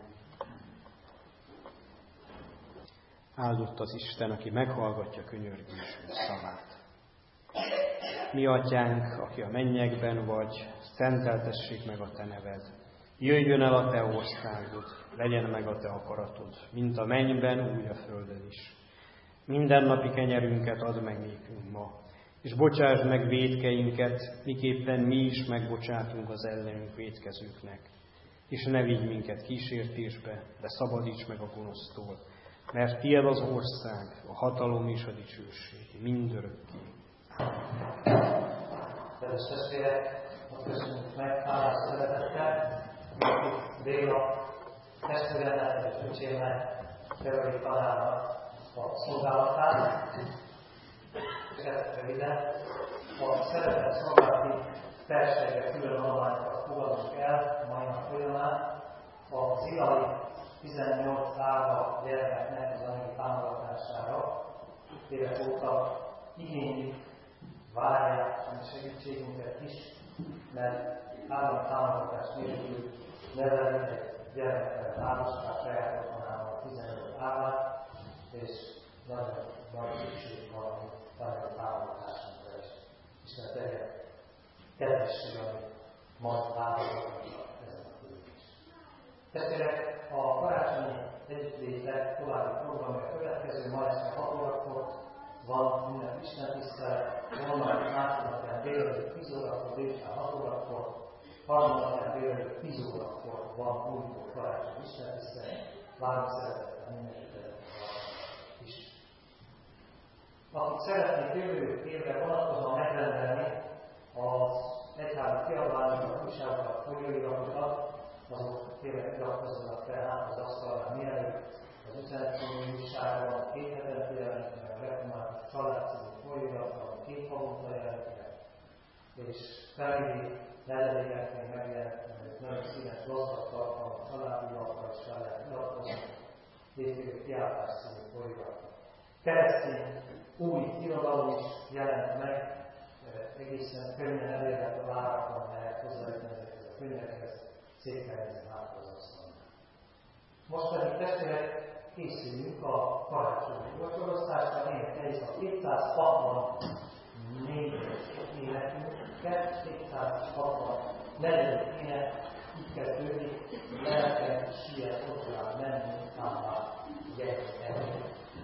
Áldott az Isten, aki meghallgatja könyörgésünk szavát. Mi atyánk, aki a mennyekben vagy, szenteltessék meg a te neved. Jöjjön el a te országod, legyen meg a te akaratod, mint a mennyben, úgy a földön is. Mindennapi kenyerünket add meg nékünk ma, és bocsásd meg vétkeinket, miképpen mi is megbocsátunk az ellenünk vétkezőknek. és ne vigy minket kísértésbe, de szabadíts meg a gonosztól, mert tiéd az ország, a hatalom és a dicsőség mindörökké. Kedves testvérek, köszönjük meg hálás szeretettel, akik Béla testvéremnek és öcsémnek, Kerüli tanának a szolgálatát. És röviden, a szeretett szolgálati társaságok külön adományokat fogadunk el mai nap folyamán. A Zilai 18 árva gyermeknek az anyagi támogatására évek óta igénylik, várják a segítségünket is, mert állami támogatás nélkül nevelni egy gyermekkel házasság saját otthonával 15 árvát, és nagyon nagy szükség van a nagyon támogatásunkra is. Isten tegye kedvesség, amit majd látogatunk ezen a körül is. Testvérek, a karácsonyi együttlétek további programja a következő, ma este 6 órakor van minden Isten tisztelet, holnap másodnapján délelőtt 10 órakor, délután 6 órakor, harmadnapján délelőtt 10 órakor van újból karácsonyi Isten tisztelet, várunk szeretettel mindenkit is. Akik szeretnék jövő évre vonatkozóan megrendelni az egyházi kiadványokat, újságokat, folyóiratokat, azok tényleg iratkozzanak fel az asztalra mielőtt az üzenetcímű újságon, a 2 hetente jelenik meg, a református családcímű folyóiratban 2 havonta jelenik meg, és felügyi levelégeknél megjelent, nagyon színes gazdag tartalma a családi lapra is fel lehet iratkozni, hétfő kiáltás című folyóiratban. Keresztény új irodalom is jelent meg, egészen könnyen elérhető árakon lehet hozzájutni ezekhez a könyvekhez, szép helyezett hátra az asztalon. Most pedig testvérek, készüljünk a karácsonyi vacsoroztásra, énekeljük a 264 énekünket, 264 ének, így kezdődik, lelkem siet hozzá menni, állá, gyere elő.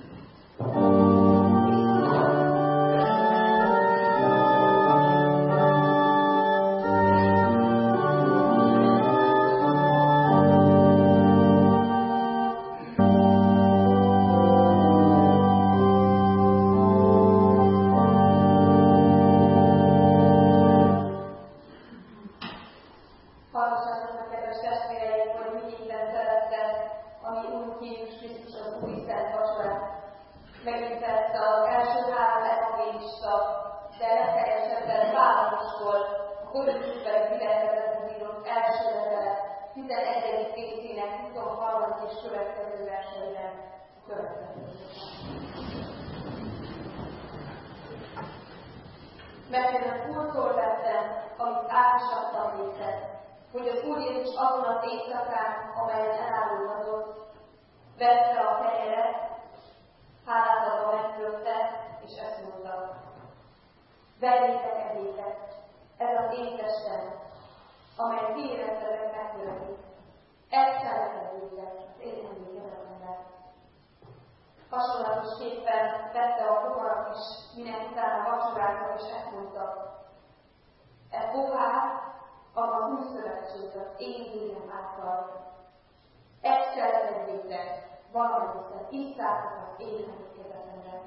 Mert Úrtól vettem, amit átvisattam néked, hogy az Úr Jézus azon az éjszakán, amelyen elárultatott, vette a kenyeret, hálát adva megtörte, és ezt mondta: vegyétek, egyétek, ez az én testem, amely ti éreztetek megtörni. Ezt cselekedjétek az én emlékezetemre. Hasonlatosképpen vette a poharat is, minek utána vacsoráltak, és ezt mondta: e pohár, a új szövetség az én vérem által. Ezt cselekedjétek, valamennyiszer isszátok az én emlékezetemre.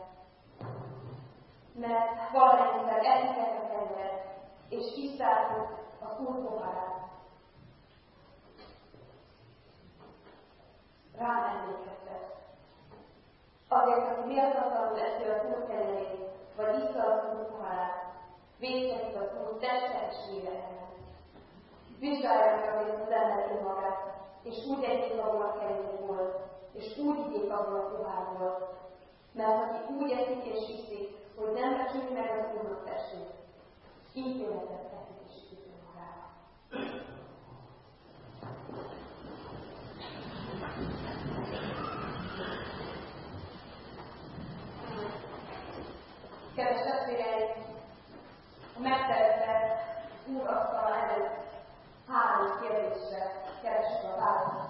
Mert valamennyiszer eszitek a kenyeret, és isszátok az Úr pohárát. Rám emlékeztek. Azért, aki méltatlanul eszi az Úr kenyerét, vagy issza az Úr pohárát, védkezik az Úr teste és vére ellen. Vizsgálja meg azért az ember önmagát, és úgy egyék abból a kenyérból, és úgy igyék abból a pohárból. Mert aki úgy eszik és iszik, hogy nem becsüli meg az Úrnak testét, ítéletet eszik és iszik önmagára. Kedves testvéreim, a megteremtett Úr asztala előtt 3 kérdésre keresünk a választ.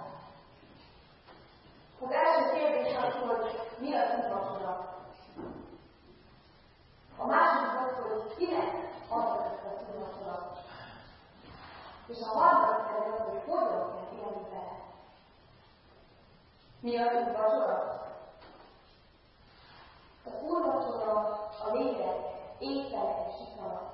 Az első kérdés az, hogy mi az úrvacsora? A második az, hogy kinek adatott az úrvacsora? És a harmadik pedig az, hogy hogyan kell Mi az úrvacsora? Az úrvacsora a lélek étele és itala.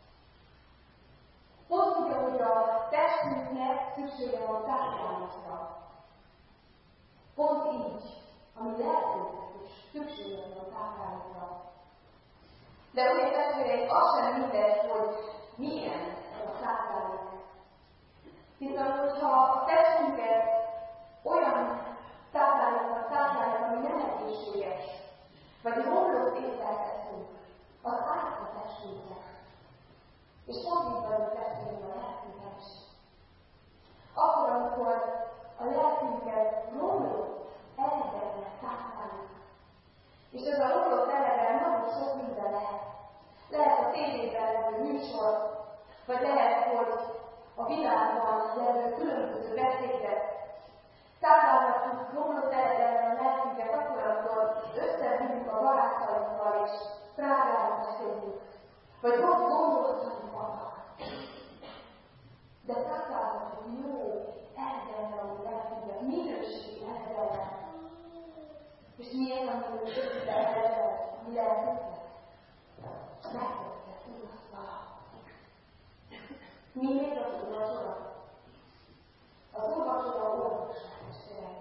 Pont úgy, ahogy a testünknek szüksége van táplálásra. Pont így, ami lelkünknek is szüksége van táplálásra. De ugye testvéreim, az sem mindegy, hogy milyen ez a táplálék. Hiszen, hogyha a testünket olyan tápláléknak tápláljuk, ami nem egészséges, vagy romlott ételt eszünk, az árt a testünknek. És pont így vagyunk testvéreim a lelkünkkel is. Akkor, amikor a lelkünket romlott elegeknek tápláljuk. És ez a romlott elegek nagyon sok minden lehet. Lehet a tévében levő műsor, vagy lehet, hogy a világban levő különböző beszédek. Táplálhatjuk romlott elegeknek a lelkünket akkor, amikor összeülünk a barátainkkal és Prágában beszélünk, vagy rossz gondolataink vannak. De táplálhatjuk jó eleggel a lelkünket, minőségi eleggel. És miért nem tudjuk össze eleggel a mi lelkünket? Megtette tudattal. Mi még az úrvacsora? Az úrvacsora orvosság testvérek.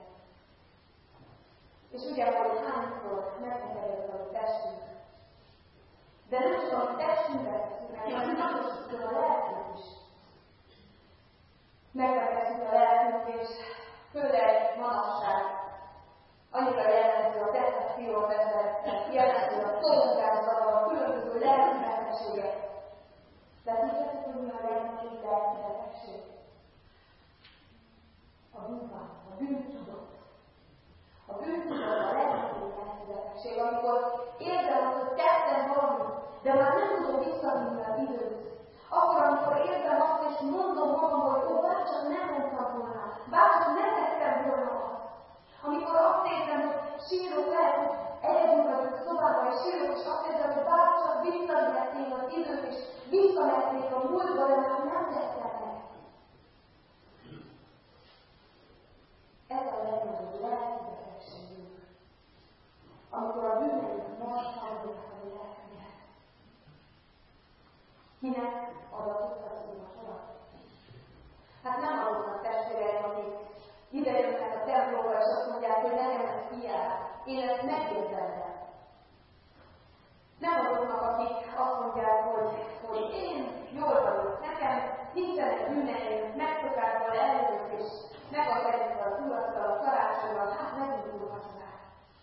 És ugye, hogy hányszor megbetegedett a testünk. De nem csak a testünket teszünk meg, hanem nagyon sokszor a lelkünk is. Megbetegedünk a lelkünk, és főleg manapság annyira jellemző a depresszióvezetnek, jellemző a szorongásban, a különböző lelki betegségek. De tudjátok, hogy mi a legnagyobb lelki betegség? A bűnbán, a bűntudat. A bűntudat a legnagyobb lelki betegség, amikor érzem azt, hogy tettem valamit, de már nem tudom visszavinni az időt. Akkor, amikor érzem azt, és mondom magamról, hogy bárcsak nem mondtam volna, bárcsak nem tettem volna azt. Amikor azt érzem, hogy sírok, lehet, hogy egyedül vagyok a szobában, és sírok, és azt érzem, hogy bárcsak visszavihetnék az időt, és visszamehetnék a múltba, de már nem tettem meg. Ez a legnagyobb lelki betegségünk, amikor a bűneink marszalják a lelkünket. Kinek adatott az úrvacsora? Hát nem adottak testvéreim, akik ide jönnek a templomba, és azt mondják, hogy nekem ez kiáll. Én ezt megérzelem. Nem azoknak, akik azt mondják, hogy én jól vagyok, nekem nincsenek bűneim, megszokásból eljövök, és megadjuk a tudattal, a karácsonyban, hát megyünk úrvacsorát.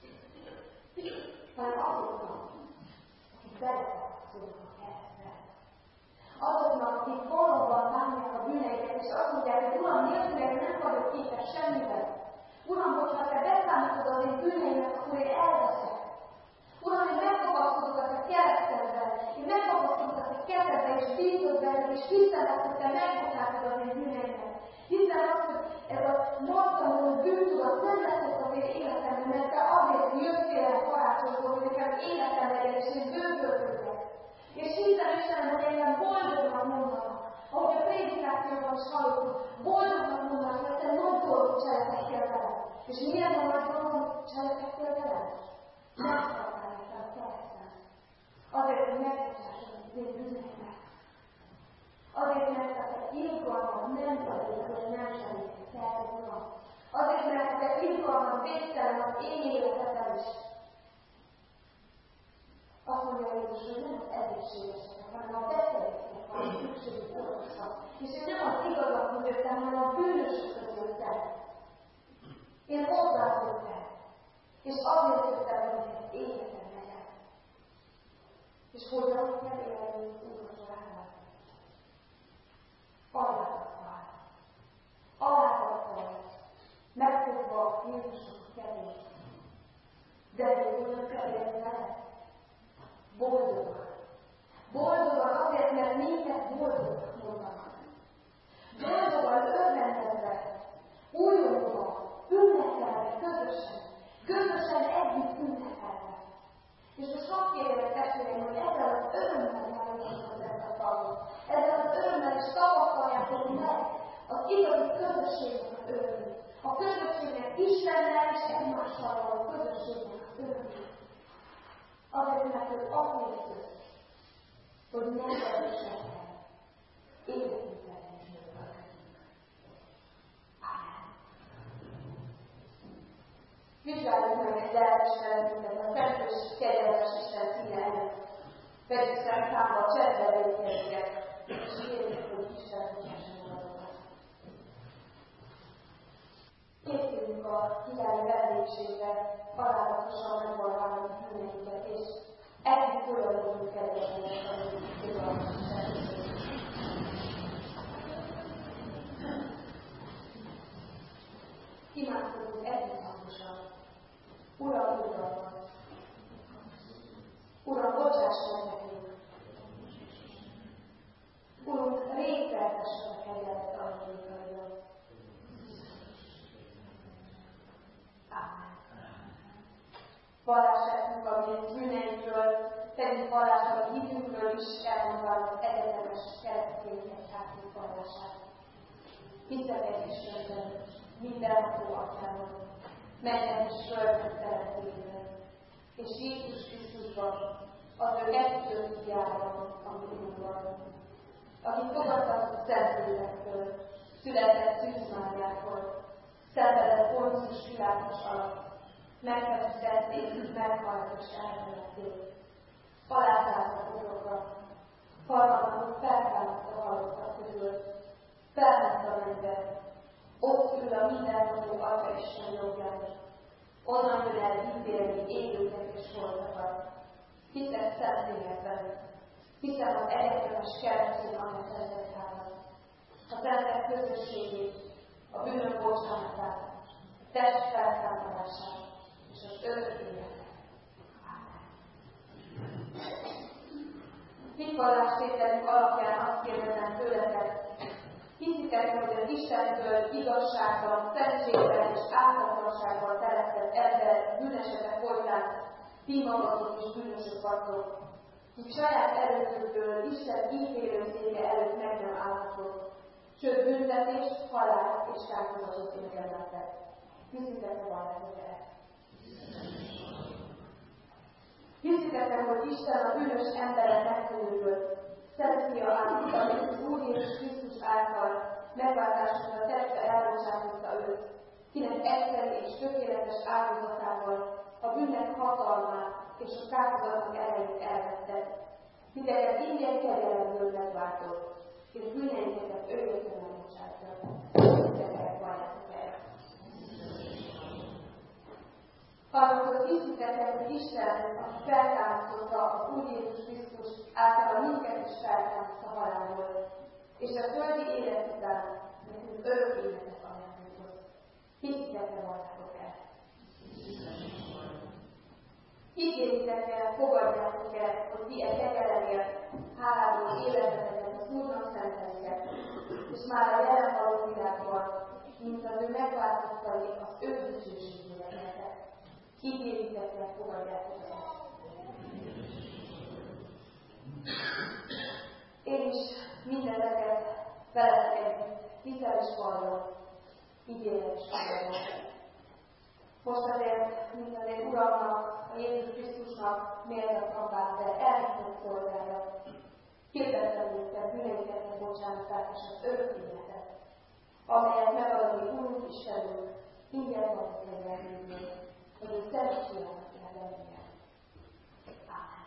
Hanem azoknak, akik beleszólnak a keresztre. Azoknak, akik valóban bánják a bűneiket, és azt mondják, hogy Uram, nélküled nem vagyok képes semmivel. Uram, hogyha te beszámítod az én bűneimet, akkor én elveszek. Uram, én megkapaszkodok a te keresztedben, én megkapaszkodok a te kezedben, és bízod benned, és hiszem azt, hogy te megbocsátod az én bűneimet. Hiszem azt, hogy ez a marszaló bűntudat nem lesz ott az én életemben, mert te azért jöttél el karácsonykor, hogy nekem életem legyen, és én bővölködjek. És hiszem Istenem, hogy engem boldognak mondanak. Ahogy a prédikációban is hallottuk, boldognak mondanak, mert te nagy dolgot cselekedtél velem. És milyen a nagy dolgot cselekedtél velem? Megtartál nekem a kereszten. Azért, hogy megbocsásson az én bűneimet. Azért, mert a te irgalmad nem pedig, hogy nem segítek fel, Uram. Azért, mert a te irgalmad végtelen az én életemben is. Azt mondja Jézus, hogy nem az egészségeseknek, hanem a betegeknek van szükségük orvosra. És én nem az igazak mögöttem, hanem a bűnösök közöttem. Én hozzád jöttem. És azért jöttem, hogy neked életem legyen. És hogyan kell élni az úrvacsorával? Alátattal. Alátattal. Megfogva Jézusnak a kezét. De hogyan kell élni vele? Boldogan. Boldogan azért, mert minket boldognak mondanak. Boldogan örvendezve, újongva, ünnepelve közösen. Közösen együtt ünnepelve. És most hadd kérlek testvéreim, hogy ezzel az örömmel járuljatok ezt a szalmat. Ezzel az örömmel is tapasztaljátok meg az igazi közösségnek az örömét. A közösségnek Istennel és való közösségnek az örömét. Azért, mert ő azt nézte, hogy nem erősen el, életünkben egyébben. Amen. Vizsgáljuk meg egy lelkismeretünket a szent és kegyelmes Isten színe előtt. Vegyük szem számba a csendbevételünket, és kérjük, hogy Isten mutassen azokat. Készüljünk a királyi vendégségre, alázatosan megvalálni bűneinket, és együtt tulajdonunk kedvesenek a tudatosságért. Imádkozunk együtt hangosan. Uram, Uram! Uram, bocsáss meg nekünk! Urunk, részletesen a kegyelmet ajándékaidat. Amen. Vallását a bűneinkről, tegyünk vallásra a hitünkről is elmondani az egyetemes keresztény egyházi vallását. Hiszek egy Istenben, mindenható Atyában, menjen és földön szerettében, és Jézus Krisztusban, az ő egyszülött fiában, ami Úrban, aki fogadtatott Szentlélektől, született Szűz Máriától, szenvedett Poncius Pilátus alatt, megfeszített és meghalt és eltemették. Alátárt a pokrokra, harmadnapot feltámadt a halottak közül, felment a mennybe, ott ül a mindenható Atya Isten jobbján. Onnan jön el hívélni élőket és holtakat. Hiszek Szentlélekben, hiszem az egyetemes keresztény anyaszentegyházat, a szentek közösségét, a bűnök bocsánatát, test feltámadását és az örök életet. Hitvallástételünk alapján azt kérdezem tőletek, hiszitek, hogy az Istentől igazságban, szentségben és ártatlanságban teremtett ember bűnesetek folytán ti magatok is bűnösök vagytok, hogy saját erőtökből Isten ítélőszéke előtt meg nem állhatok, sőt büntetés, halál és kárhozatot érdemeltek. Hiszitek-e vallátok-e? Hiszitek-e, hogy Isten a bűnös emberek megkülönből, Szent Fia által, az Úr Jézus Krisztus által megváltásra teste elbocsátotta őt, kinek egyszerű és tökéletes áldozatával a bűnnek hatalmát és a kárhozatok erejét elvette. Titeket ingyen kegyelemből megváltott, és bűneiteket örökre megbocsátta. Titeket valljátok el. Harmadszor hiszitek, hogy Isten, aki feltámasztotta az Úr Jézus Krisztus által minket is feltámasztotta halálból, és a földi élet után nekünk örök életet ajándékozott. Hiszitek-e valljátok el? Ígéritek el, fogadjátok el, hogy ti e kegyelemért háláló életeteket az Úrnak szentelitek, és már a jelen való világban, mint az ő megváltottai az ő dicsőségére éltek. Ígéritek el, fogadjátok el. Én is mindezeket veletek együtt hiszem és vallom, ígérem és fogadom. Most azért, mint azért Uramnak, a Jézus Krisztusnak méltatlanná, de elhiszett szolgája, hirdettem te bűneinket bocsánatát és az örök életet, amelyet megad a mi Úrunk Istenünk, ingyen van a kegyelméből, hogy ő szerességet kell lennie. Ámen.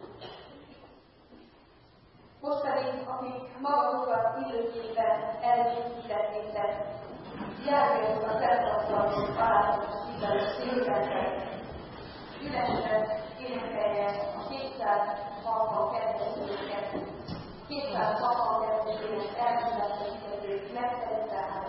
Most pedig, akik magatokat időképpen elkészítettétek, járjunk a szertartalmú alázatos hiteles színvekkel, ülesen énekelje a 262-éket, 262-ének elszületett megszerint